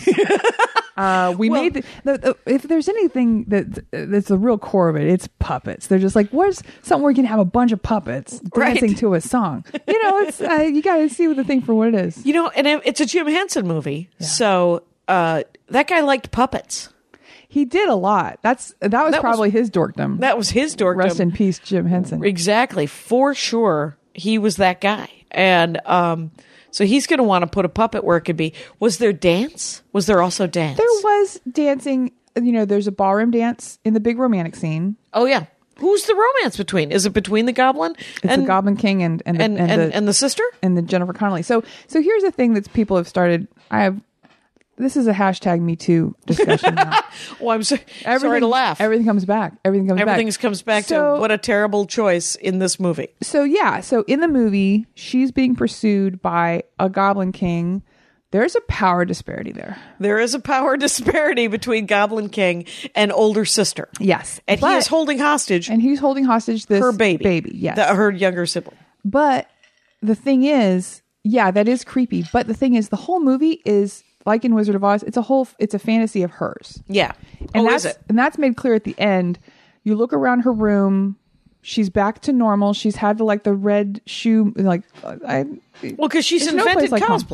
Uh, we Well- made the, the, the if there's anything that that's the real core of it, it's puppets. They're just like, where's something where you can have a bunch of puppets dancing Right. to a song? You know, it's uh, you got to see the thing for what it is. You know, and it- it's a Jim Henson movie, so uh, that guy liked puppets. He did a lot. That's that was That was- probably his dorkdom. That was his dorkdom. Rest in peace, Jim Henson. Exactly, for sure, he was that guy, and um, so he's going to want to put a puppet where it could be. Was there dance? Was there also dance? There was dancing. You know, there's a ballroom dance in the big romantic scene. Oh yeah. Who's the romance between? Is it between the goblin It's and the Goblin King and and the, and, and, and, the and the sister? and the Jennifer Connelly. So so here's the thing that people have started. I have. This is a hashtag Me Too discussion now. Oh, I'm so, sorry to laugh. Everything comes back. Everything comes Everything back. comes back So- to what a terrible choice in this movie. So yeah, so in the movie, she's being pursued by a Goblin King. There's a power disparity there. There is a power disparity between Goblin King and older sister. Yes, And he but- is holding hostage and he's holding hostage this her baby. Baby, yes. The- her younger sibling. But the thing is, yeah, that is creepy. But the thing is, the whole movie is like in Wizard of Oz. It's a whole, it's a fantasy of hers. Yeah. And oh, that's, is it? And that's made clear at the end. You look around her room. She's back to normal. She's had the, like the red shoe, like I. Well, because she's there's no invented place like home. cosplay.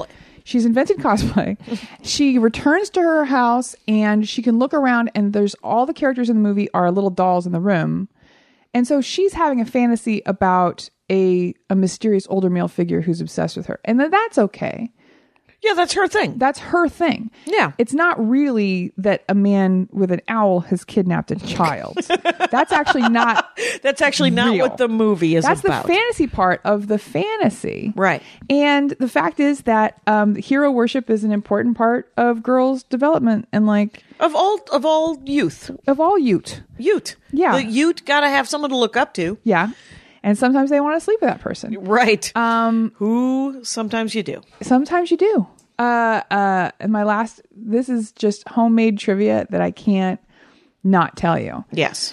She's invented cosplay. She returns to her house and she can look around and there's all the characters in the movie are little dolls in the room. And so she's having a fantasy about a, a mysterious older male figure who's obsessed with her. And then that's okay. Yeah, that's her thing. That's her thing. Yeah. It's not really that a man with an owl has kidnapped a child. That's actually not That's actually not real. what the movie is That's about. the fantasy part of the fantasy. Right. And the fact is that um, hero worship is an important part of girls' development and like Of all of all youth. of all youth. Youth. Yeah. The youth got to have someone to look up to. Yeah. And sometimes they want to sleep with that person. Right. Um, Who sometimes you do. Sometimes you do. Uh, uh, and my last, this is just homemade trivia that I can't not tell you. Yes.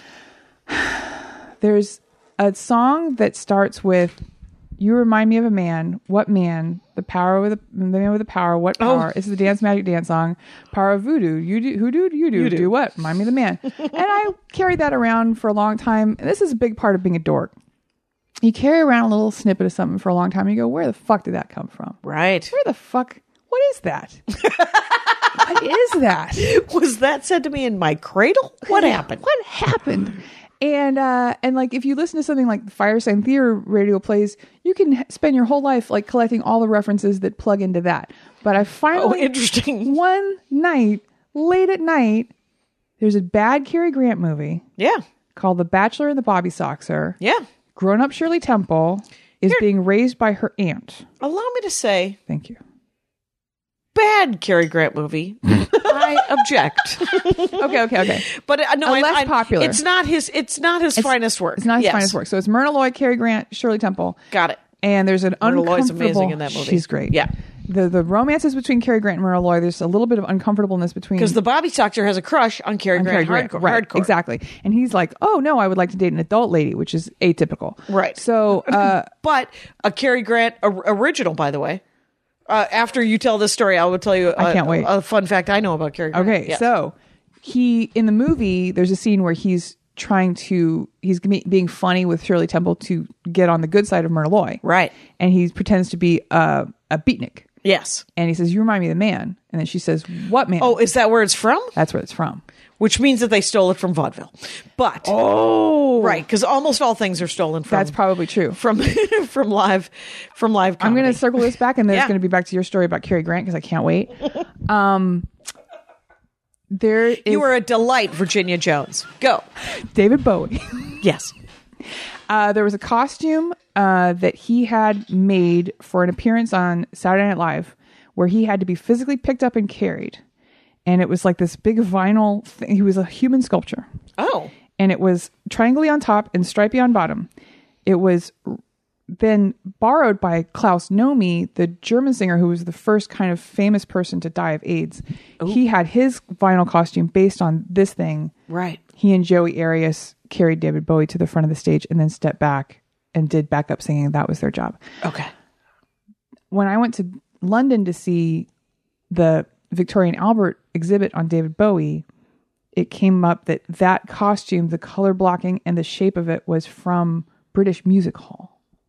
There's a song that starts with, "You remind me of a man. What man? The power with the, the man with the power. What power?" Oh. This is the Dance Magic Dance song. "Power of voodoo. You do who do you do You do. do what? Remind me of the man." And I carried that around for a long time. And this is a big part of being a dork. You carry around a little snippet of something for a long time. And you go, where the fuck did that come from? Right. Where the fuck? What is that? What is that? Was that said to me in my cradle? What happened? What happened? And uh, and like if you listen to something like Fire Sign Theater radio plays, you can h- spend your whole life like collecting all the references that plug into that. But I Oh, finally, interesting. one night, late at night, there's a bad Cary Grant movie Yeah. called The Bachelor and the Bobby Soxer. Yeah. Grown-up Shirley Temple is Here- being raised by her aunt. Allow me to say, Thank you. bad Cary Grant movie. I object. Okay, okay, okay. But uh, no, A I- less I- popular. It's not his. It's not his finest work. It's not his Yes. finest work. So it's Myrna Loy, Cary Grant, Shirley Temple. Got it. And there's an Myrna Loy's uncomfortable... amazing in that movie. She's great. Yeah. The the romances between Cary Grant and Myrna Loy, there's a little bit of uncomfortableness between... Because the Bobby Soxer has a crush on Cary on Grant. Cary Grant. Hardcore. Right, hardcore. exactly. And he's like, oh, no, I would like to date an adult lady, which is atypical. Right. So... uh But a Cary Grant or- original, by the way. Uh, after you tell this story, I will tell you. I a- can't wait. A, fun fact I know about Cary Grant. Okay, Yes. so he in the movie, there's a scene where he's trying to he's gonna be- being funny with Shirley Temple to get on the good side of Myrna Loy, Right. and he pretends to be a, a beatnik, Yes. and he says, "You remind me of the man," and then she says, "What man?" Oh, is that where it's from? That's where it's from. Which means that they stole it from vaudeville. But Oh, right, because almost all things are stolen from. that's probably true. from from live from live. I'm Comedy. going to circle this back, and then Yeah. it's going to be back to your story about Cary Grant because I can't wait. Um, there is You are a delight, Virginia Jones. Go. David Bowie. Yes. Uh, there was a costume uh, that he had made for an appearance on Saturday Night Live where he had to be physically picked up and carried. And it was like this big vinyl thing. He was a human sculpture. Oh. And it was triangly on top and stripy on bottom. It was then borrowed by Klaus Nomi, the German singer who was the first kind of famous person to die of AIDS. He had his vinyl costume based on this thing. Right. He and Joey Arias carried David Bowie to the front of the stage and then stepped back and did backup singing. That was their job. Okay. When I went to London to see the Victoria and Albert exhibit on David Bowie, it came up that that costume, the color blocking and the shape of it was from British Music Hall,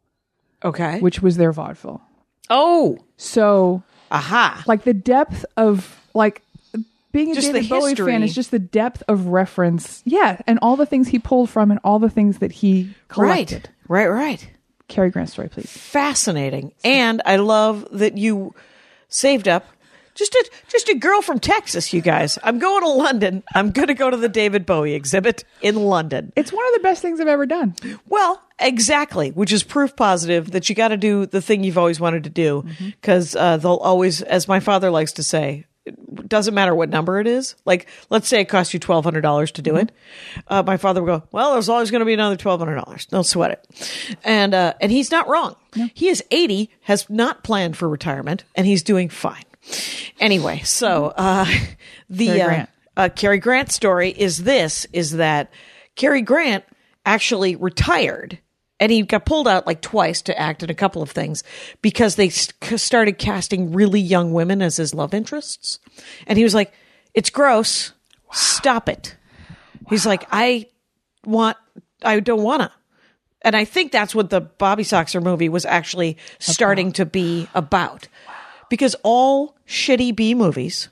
Okay. which was their vaudeville. Oh. So Aha. like the depth of like being a Just David the Bowie history. fan is just the depth of reference. Yeah. And all the things he pulled from and all the things that he collected. Right. Right. Right. Cary Grant story, please. Fascinating. And I love that you saved up. Just a just a girl from Texas, you guys. I'm going to London. I'm going to go to the David Bowie exhibit in London. It's one of the best things I've ever done. Well, exactly, which is proof positive that you got to do the thing you've always wanted to do, because uh, they'll always, as my father likes to say, it doesn't matter what number it is. Like, let's say it costs you twelve hundred dollars to do Mm-hmm. it. Uh, my father would go, well, there's always going to be another twelve hundred dollars. Don't sweat it. And uh, and he's not wrong. He is eighty, has not planned for retirement, and he's doing fine. Anyway, so uh, the Cary uh, Grant. uh, Cary Grant story is this, is that Cary Grant actually retired, and he got pulled out like twice to act in a couple of things because they st- started casting really young women as his love interests. And he was like, it's gross. Stop it. He's like, I want, I don't want to. And I think that's what the Bobby Soxer movie was actually starting to be about. because all shitty B movies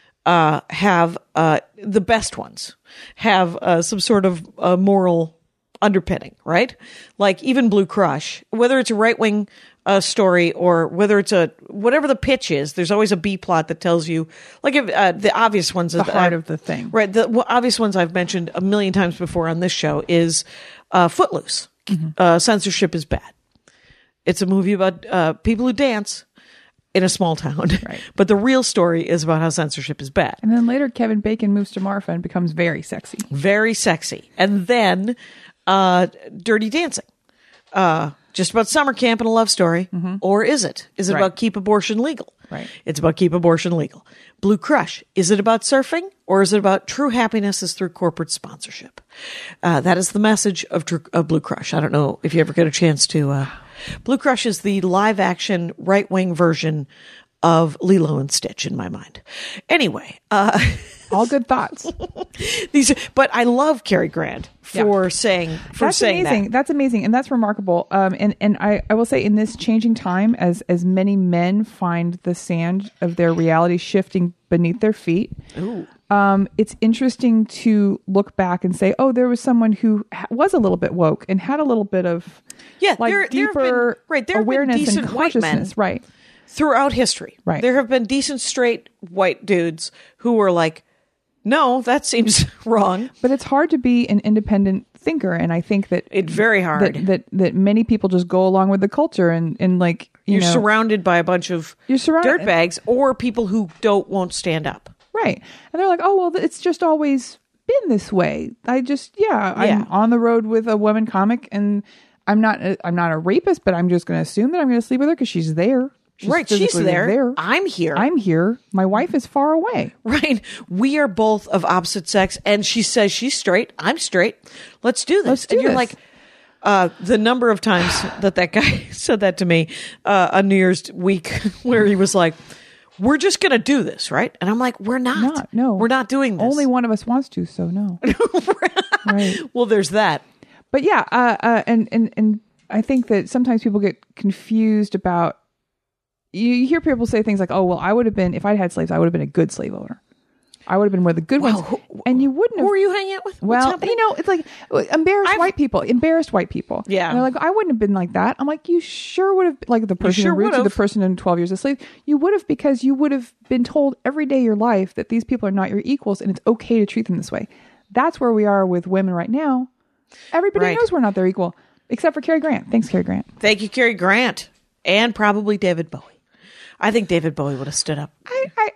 uh, have uh, the best ones have uh, some sort of uh, moral underpinning, right? Like even Blue Crush, whether it's a right wing uh, story or whether it's a whatever the pitch is, there's always a B plot that tells you, like if, uh, the obvious ones, The heart of the thing. right? The well, obvious ones I've mentioned a million times before on this show is uh, Footloose. Mm-hmm. Uh, censorship is bad. It's a movie about uh, people who dance in a small town, Right. but the real story is about how censorship is bad. And then later, Kevin Bacon moves to Marfa and becomes very sexy. Very sexy. And then uh, Dirty Dancing. Uh, just about summer camp and a love story. Or is it? Is it Right. about keep abortion legal? Right. It's about keep abortion legal. Blue Crush. Is it about surfing or is it about true happiness is through corporate sponsorship? Uh, that is the message of, Tru- of Blue Crush. I don't know if you ever get a chance to. Uh, Blue Crush is the live action right wing version of Lilo and Stitch in my mind. Anyway, uh, All good thoughts. these, but I love Cary Grant for Yeah. saying, for That's saying amazing. that. That's amazing. And that's remarkable. Um, and, and I, I will say in this changing time, as, as many men find the sand of their reality shifting beneath their feet, Ooh. um, it's interesting to look back and say, oh, there was someone who ha- was a little bit woke and had a little bit of Yeah, like there- there have been- deeper right, there have been awareness and decent white men. consciousness. Right. Throughout history. Right. There have been decent straight white dudes who were like, no, that seems wrong. But it's hard to be an independent thinker. And I think that It's very hard. that, that, that many people just go along with the culture and, and like, you You're know, surrounded by a bunch of You're surrounded- dirtbags or people who don't won't stand up. right. And they're like, oh, well, it's just always been this way. I just, yeah, Yeah. I'm on the road with a woman comic and I'm not, a, I'm not a rapist, but I'm just going to assume that I'm going to sleep with her because she's there. She's Right, she's physically there. I'm here. I'm here. My wife is far away. Right. We are both of opposite sex. And she says she's straight. I'm straight. Let's do this. Let's do and you're this. like, uh, the number of times that that guy said that to me uh, on New Year's week where he was like, we're just going to do this, right? And I'm like, we're not. Not, no. We're not doing this. Only one of us wants to, so no. Right. Well, there's that. But yeah, uh, uh, and, and, and I think that sometimes people get confused about, you, you hear people say things like, oh, well, I would have been, if I'd had slaves, I would have been a good slave owner. I would have been one of the good Wow, ones. who- And you wouldn't Who have. are you hanging out with? What's Well, happening? you know, it's like embarrassed I've- white people, embarrassed white people. Yeah. And they're like, I wouldn't have been like that. I'm like, you sure would have, like the person sure in Roots or the would've. person in twelve Years a Slave. You would have, because you would have been told every day of your life that these people are not your equals and it's okay to treat them this way. That's where we are with women right now. Everybody Right. knows we're not their equal, except for Cary Grant. Thanks, Cary Grant. Thank you, Cary Grant. And probably David Bowie. I think David Bowie would have stood up. I, I,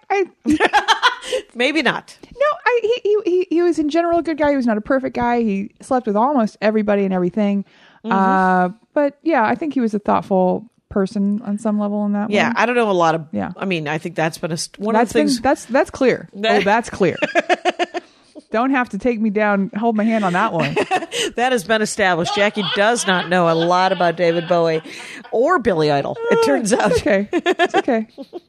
I Maybe not. No, I he, he he he was in general a good guy. He was not a perfect guy. He slept with almost everybody and everything. Mm-hmm. Uh, but yeah, I think he was a thoughtful person on some level in that Yeah, way. I don't know a lot of. Yeah. I mean, I think that's been a st- one That's of the things. been, that's that's clear. oh, that's clear. Don't have to take me down, hold my hand on that one. That has been established. Jackie does not know a lot about David Bowie or Billy Idol. It turns out. It's okay. It's okay.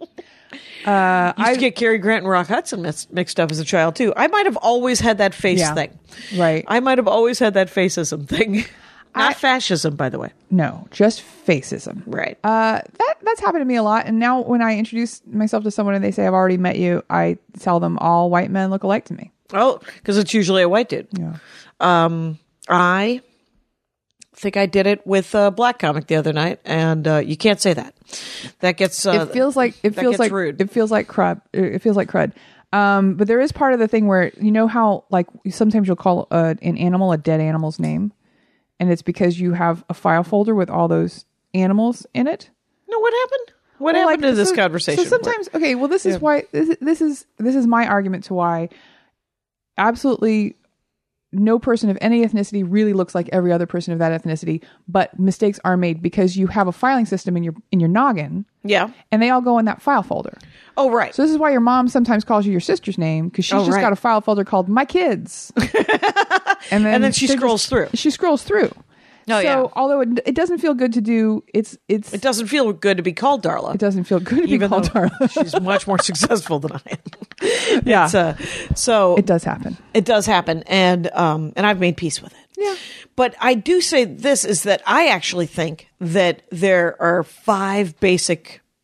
Uh, I used to get Cary Grant and Rock Hudson mis- mixed up as a child too. I might have always had that face Yeah. thing. Right. I might have always had that facism thing. Not I- fascism, by the way. No, just facism. Right. Uh, that that's happened to me a lot. And now when I introduce myself to someone and they say I've already met you, I tell them all white men look alike to me. Oh, because it's usually a white dude. Yeah. Um, I think I did it with a black comic the other night, and uh, you can't say that. That gets. Uh, It feels like it that feels gets like rude. it feels like crud. It feels like crud. Um, but there is part of the thing where you know how like sometimes you'll call uh, an animal a dead animal's name, and it's because you have a file folder with all those animals in it. No, what happened? What Well, happened like, to this so- conversation? So sometimes, okay, well, this is why this, this is this is my argument to why absolutely no person of any ethnicity really looks like every other person of that ethnicity, but mistakes are made because you have a filing system in your in your noggin, Yeah. and they all go in that file folder. Oh, right. So this is why your mom sometimes calls you your sister's name, because she's Oh, just right. got a file folder called My Kids. and then And then she they're scrolls through. She scrolls through. Oh, so yeah. although it, it doesn't feel good to do, it's it's It doesn't feel good to be called Darla. it doesn't feel good to be even called though Darla. she's much more successful than I am. Yeah. It's, uh, so It does happen. It does happen, and um, and I've made peace with it. Yeah. But I do say this is that I actually think that there are five basic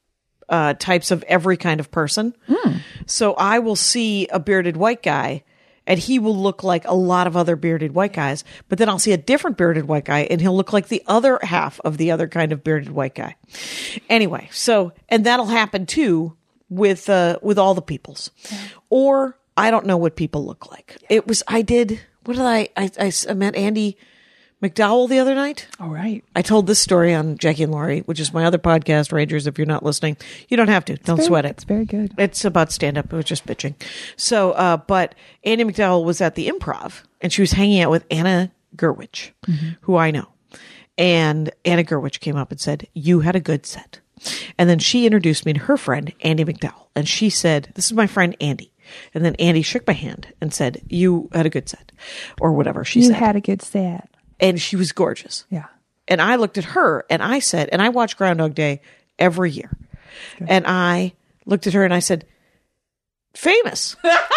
uh, types of every kind of person. Mm. So I will see a bearded white guy, and he will look like a lot of other bearded white guys. But then I'll see a different bearded white guy, and he'll look like the other half of the other kind of bearded white guy. Anyway, so, and that'll happen too with, uh, with all the peoples. Yeah. Or I don't know what people look like. Yeah. It was, I did, what did I, I, I, I met Andy McDowell the other night. All right. I told this story on Jackie and Laurie, which is my other podcast, Rangers. If you're not listening, you don't have to. Don't very, sweat it. It's very good. It's about stand-up. It was just bitching. So, uh, but Andy McDowell was at the Improv, and she was hanging out with Anna Gerwich, mm-hmm. who I know. And Anna Gerwich came up and said, "You had a good set." And then she introduced me to her friend, Andy McDowell. And she said, "This is my friend Andy." And then Andy shook my hand and said, "You had a good set," or whatever she you said. You had a good set. And she was gorgeous. Yeah. And I looked at her and I said, and I watch Groundhog Day every year. And I looked at her and I said, "Famous."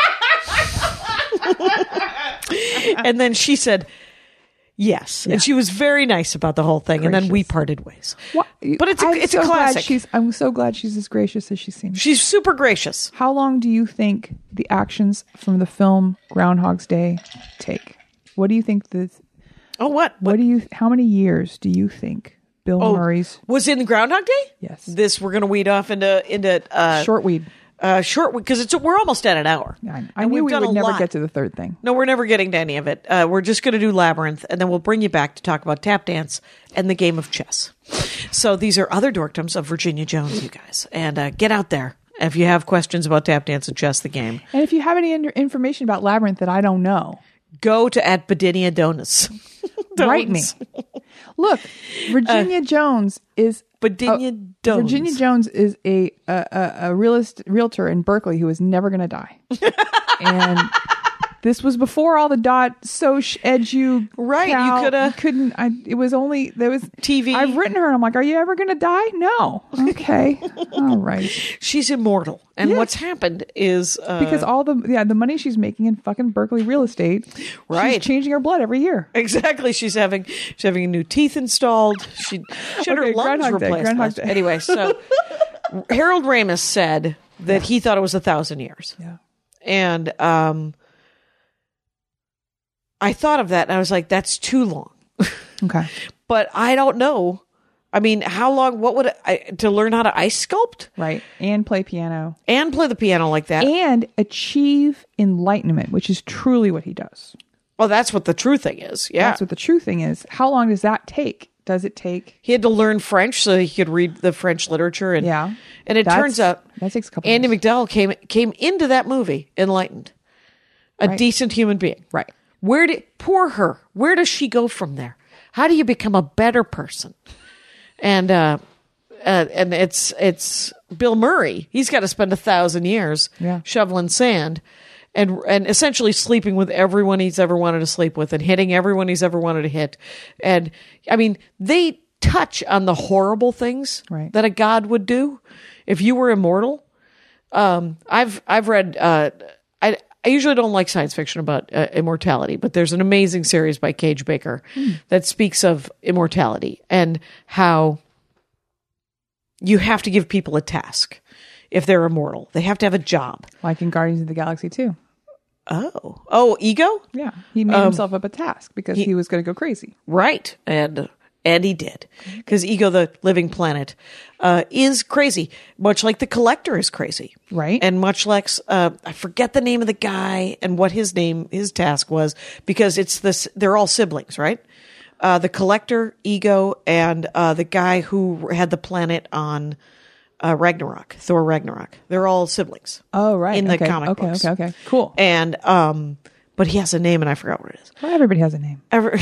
And then she said, "Yes." Yeah. And she was very nice about the whole thing. Gracious. And then we parted ways. What? But it's a, I'm it's so a classic. Glad she's, I'm so glad she's as gracious as she seems. She's super gracious. How long do you think the actions from the film Groundhog's Day take? What do you think the... Oh, what? What do you? How many years do you think Bill oh, Murray's was in Groundhog Day? Yes. This we're going to weed off into into uh, short weed. Uh, short because it's we're almost at an hour. Yeah, I, I knew we would never lot. get to the third thing. No, we're never getting to any of it. Uh, we're just going to do Labyrinth, and then we'll bring you back to talk about tap dance and the game of chess. So these are other dorkdoms of Virginia Jones, you guys, and uh, get out there. If you have questions about tap dance and chess, the game, and if you have any in- information about Labyrinth that I don't know, go to at Bedinia Donuts. Write me. Look, Virginia uh, Jones is Bedinia uh, Jones. Virginia Jones is a a, a, a realist realtor in Berkeley who is never going to die, and this was before all the dot soc edu right. Cow. You could have couldn't. I, it was only there was T V. I've written her. And I'm like, are you ever going to die? No. Okay. All right. She's immortal, and yes. what's happened is uh, because all the yeah the money she's making in fucking Berkeley real estate, right? She's changing her blood every year. Exactly. She's having she's having new teeth installed. She, she had okay, her lungs replaced. Anyway, so Harold Ramis said that yes. he thought it was a thousand years. Yeah, and um. I thought of that and I was like, that's too long. Okay. But I don't know. I mean, how long, what would I, to learn how to ice sculpt? Right. And play piano. And play the piano like that. And achieve enlightenment, which is truly what he does. Well, that's what the true thing is. Yeah. That's what the true thing is. How long does that take? Does it take? He had to learn French so he could read the French literature. And, yeah. And it turns out that takes a couple Andy years. McDowell came, came into that movie enlightened. A right. decent human being. Right. Where did, poor her, where does she go from there? How do you become a better person? And, uh, uh and it's, it's Bill Murray. He's got to spend a thousand years yeah. shoveling sand and, and essentially sleeping with everyone he's ever wanted to sleep with and hitting everyone he's ever wanted to hit. And I mean, they touch on the horrible things right. that a god would do if you were immortal. Um, I've, I've read, uh, I, I usually don't like science fiction about uh, immortality, but there's an amazing series by Cage Baker mm. that speaks of immortality and how you have to give people a task if they're immortal. They have to have a job. Like in Guardians of the Galaxy too. Oh. Oh, Ego? Yeah. He made um, himself up a task because he, he was going to go crazy. Right. And... And he did. Because Ego, the living planet, uh, is crazy. Much like the Collector is crazy. Right. And much like, uh, I forget the name of the guy and what his name, his task was, because it's this, they're all siblings, right? Uh, the Collector, Ego, and, uh, the guy who had the planet on, uh, Ragnarok, Thor Ragnarok. They're all siblings. Oh, right. In the okay. comic okay, books. Okay, okay, cool. And, um, but he has a name and I forgot what it is. Well, everybody has a name. Every-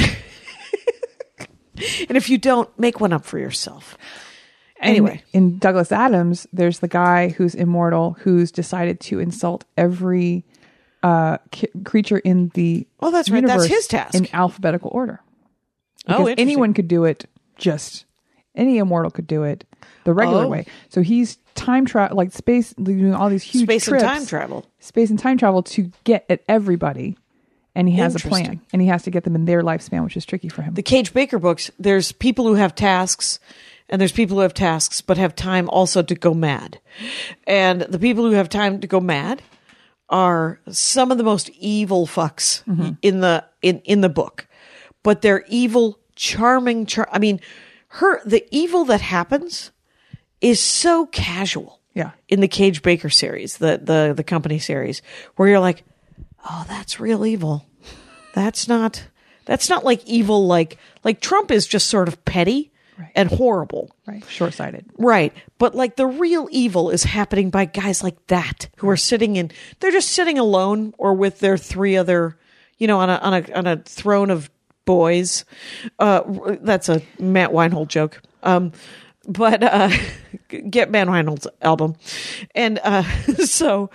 And if you don't, make one up for yourself. Anyway. And in Douglas Adams, there's the guy who's immortal who's decided to insult every uh, ki- creature in the Oh, that's right. That's his task. In alphabetical order. Because oh, anyone could do it. Just any immortal could do it the regular oh. way. So he's time travel, like space, doing all these huge space trips, and time travel, space and time travel to get at everybody. And he has a plan, and he has to get them in their lifespan, which is tricky for him. The Cage Baker books, there's people who have tasks, and there's people who have tasks but have time also to go mad. And the people who have time to go mad are some of the most evil fucks Mm-hmm. in the in in the book. But they're evil, charming, char- I mean, her the evil that happens is so casual. Yeah. In the Cage Baker series, the the the company series, where you're like, "Oh, that's real evil. That's not that's not like evil like like Trump is just sort of petty Right. and horrible." Right. Short-sighted. Right. But like the real evil is happening by guys like that who are sitting in, they're just sitting alone or with their three other, you know, on a, on a, on a throne of boys. Uh, that's a Matt Weinhold joke. Um, but, uh, get Matt Weinhold's album. And, uh, so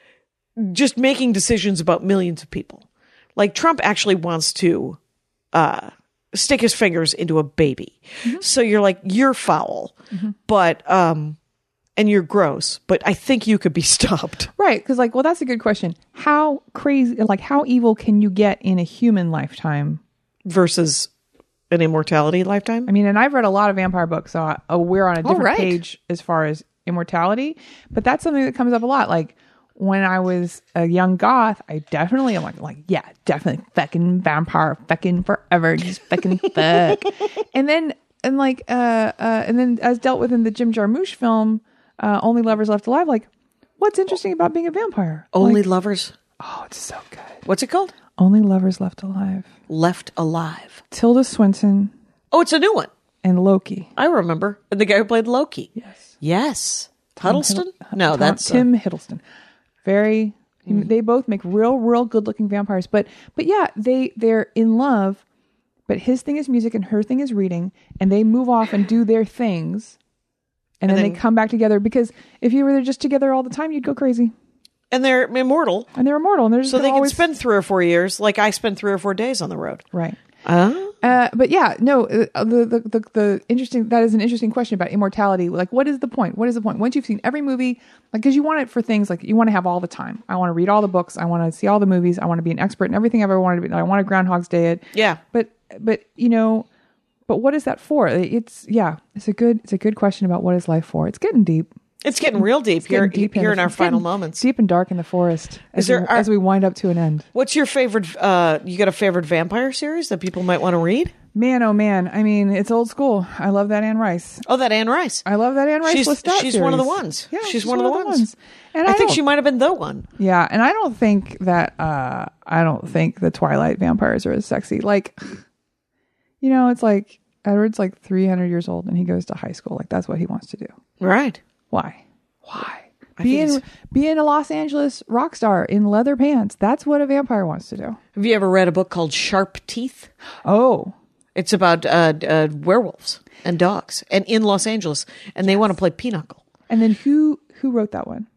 just making decisions about millions of people. Like Trump actually wants to, uh, stick his fingers into a baby. Mm-hmm. So you're like, you're foul, mm-hmm. but, um, and you're gross, but I think you could be stopped. Right. Because, like, well, that's a good question. How crazy, like, how evil can you get in a human lifetime Versus an immortality lifetime? I mean, and I've read a lot of vampire books, so I, uh, we're on a different right. page as far as immortality, but that's something that comes up a lot. Like, when I was a young goth, I definitely, I'm like, like, yeah, definitely fucking vampire, fucking forever, just fucking fuck. And then, and like, uh, uh, and then as dealt with in the Jim Jarmusch film, uh, Only Lovers Left Alive, like, what's interesting about being a vampire? Only Like, Lovers? oh, it's so good. What's it called? Only Lovers Left Alive. Left Alive. Tilda Swinton Oh, it's a new one. and Loki. I remember. The guy who played Loki. Yes. Yes. Huddleston? No, Tom- that's uh, Tim Hiddleston. Very, they both make real, real good looking vampires. But, but yeah, they, they're in love, but his thing is music and her thing is reading, and they move off and do their things. And, And then, then- they come back together, because if you were just together all the time, you'd go crazy. and they're immortal. And they're immortal. And they're just So gonna they can always, spend three or four years, like I spent three or four days on the road. right. Uh, Uh, but yeah, no, uh, the, the, the, the interesting, that is an interesting question about immortality. Like, what is the point? What is the point? Once you've seen every movie, like, cause you want it for things like you want to have all the time. I want to read all the books. I want to see all the movies. I want to be an expert in everything I've ever wanted to be. I want to Groundhog's Day it. yeah. But, but, you know, but what is that for? It's, yeah, it's a good, it's a good question about what is life for. It's getting deep. It's getting real deep It's getting here, deep here in the- our it's getting final moments. Deep and dark in the forest as, there- we, are- as we wind up to an end. What's your favorite, uh, you got a favorite vampire series that people might want to read? Man, oh man. I mean, it's old school. I love that Anne Rice. Oh, that Anne Rice. I love that Anne Rice. She's, Lestat she's one of the series. ones. Yeah, she's, one, of the ones. And I, I, think don't- she might have been the one. Yeah, and I don't think that uh I don't think the Twilight vampires are as sexy. Like, you know, it's like Edward's like three hundred years old and he goes to high school. Like, that's what he wants to do. Right. Why? Why? I think Being it's- being a Los Angeles rock star in leather pants. That's what a vampire wants to do. Have you ever read a book called Sharp Teeth? Oh, It's about uh, uh, werewolves and dogs, and in Los Angeles, and they want to play pinochle. and then who who wrote that one?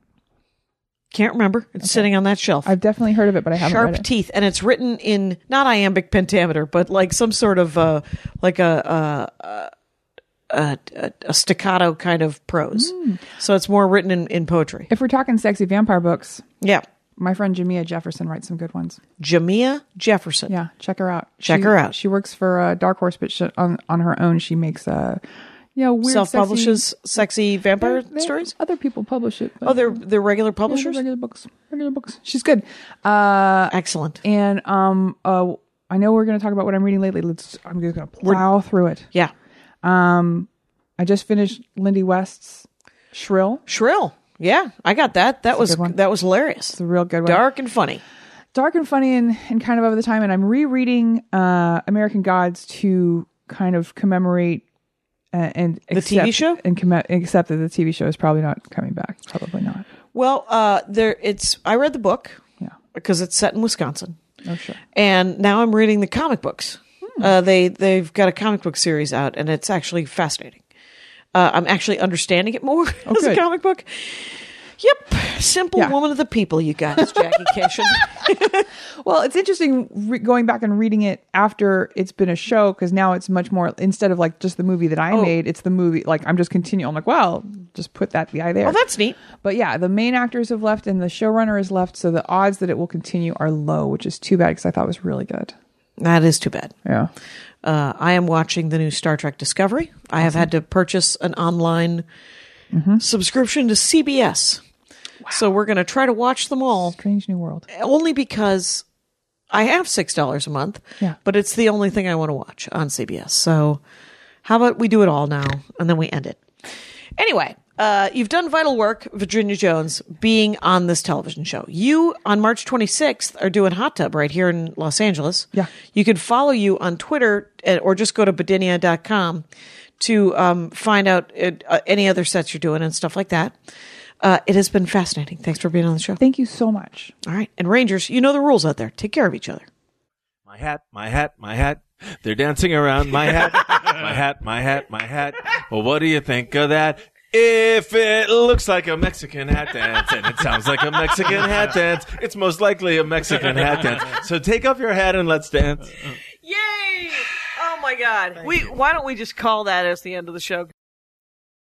Can't remember. It's sitting on that shelf. I've definitely heard of it, but I haven't Sharp read it. Teeth, and it's written in not iambic pentameter, but like some sort of uh, like a, a, a, a, a staccato kind of prose. Hmm. So it's more written in, in poetry. If we're talking sexy vampire books, Yeah, my friend Jamia Jefferson writes some good ones. Jamia Jefferson. Yeah, check her out. Check She- her out. She works for uh, Dark Horse, but she, on on her own, she makes uh, you know, weird, Self-publishes sexy, sexy vampire They- they- stories. Other people publish it. but- Oh, they're they're regular Yeah, they're publishers. regular books, regular books. She's good. Uh, Excellent. and um, uh, I know we're going to talk about what I'm reading lately. Let's. I'm just going to plow through it. Yeah, Um, I just finished Lindy West's Shrill. Shrill. Yeah, I got that. That a was good one. that was hilarious. It's a real good one. Dark and funny. dark and funny and, and kind of over the time. And I'm rereading uh, American Gods to kind of commemorate uh, and The T V accept- show? and comm- accept that the T V show is probably not coming back. Probably not. Well, uh, there it's. I read the book Yeah. because it's set in Wisconsin, Oh sure. and now I'm reading the comic books. Hmm. Uh, they they've got a comic book series out, and it's actually fascinating. Uh, I'm actually understanding it more as a good. comic book. Yep, simple Yeah. woman of the people, you guys, Jackie Cation. Well, it's interesting re- going back and reading it after it's been a show, because now it's much more, instead of like just the movie that I Oh. made, it's the movie. Like I'm just continuing. I'm like, well, just put that guy there. Oh, that's neat. But yeah, the main actors have left and the showrunner has left, so the odds that it will continue are low, which is too bad because I thought it was really good. That is too bad. Yeah. Uh, I am watching the new Star Trek Discovery. I have had to purchase an online Mm-hmm. subscription to C B S. Wow. So we're going to try to watch them all. Strange New World. Only because I have six dollars a month, Yeah. but it's the only thing I want to watch on C B S. So how about we do it all now and then we end it? Anyway, uh, you've done vital work, Virginia Jones, being on this television show. You, on March twenty-sixth, are doing Hot Tub right here in Los Angeles. Yeah. You can follow you on Twitter at, or just go to bedinia dot com to um, find out uh, any other sets you're doing and stuff like that. Uh, it has been fascinating. Thanks for being on the show. Thank you so much. All right. And Rangers, you know the rules out there. Take care of each other. My hat, my hat, my hat. They're dancing around my hat. My hat, my hat, my hat. Well, what do you think of that? If it looks like a Mexican hat dance and it sounds like a Mexican hat dance, it's most likely a Mexican hat dance. So take off your hat and let's dance. Yay! Oh my God. We, why don't we just call that as the end of the show?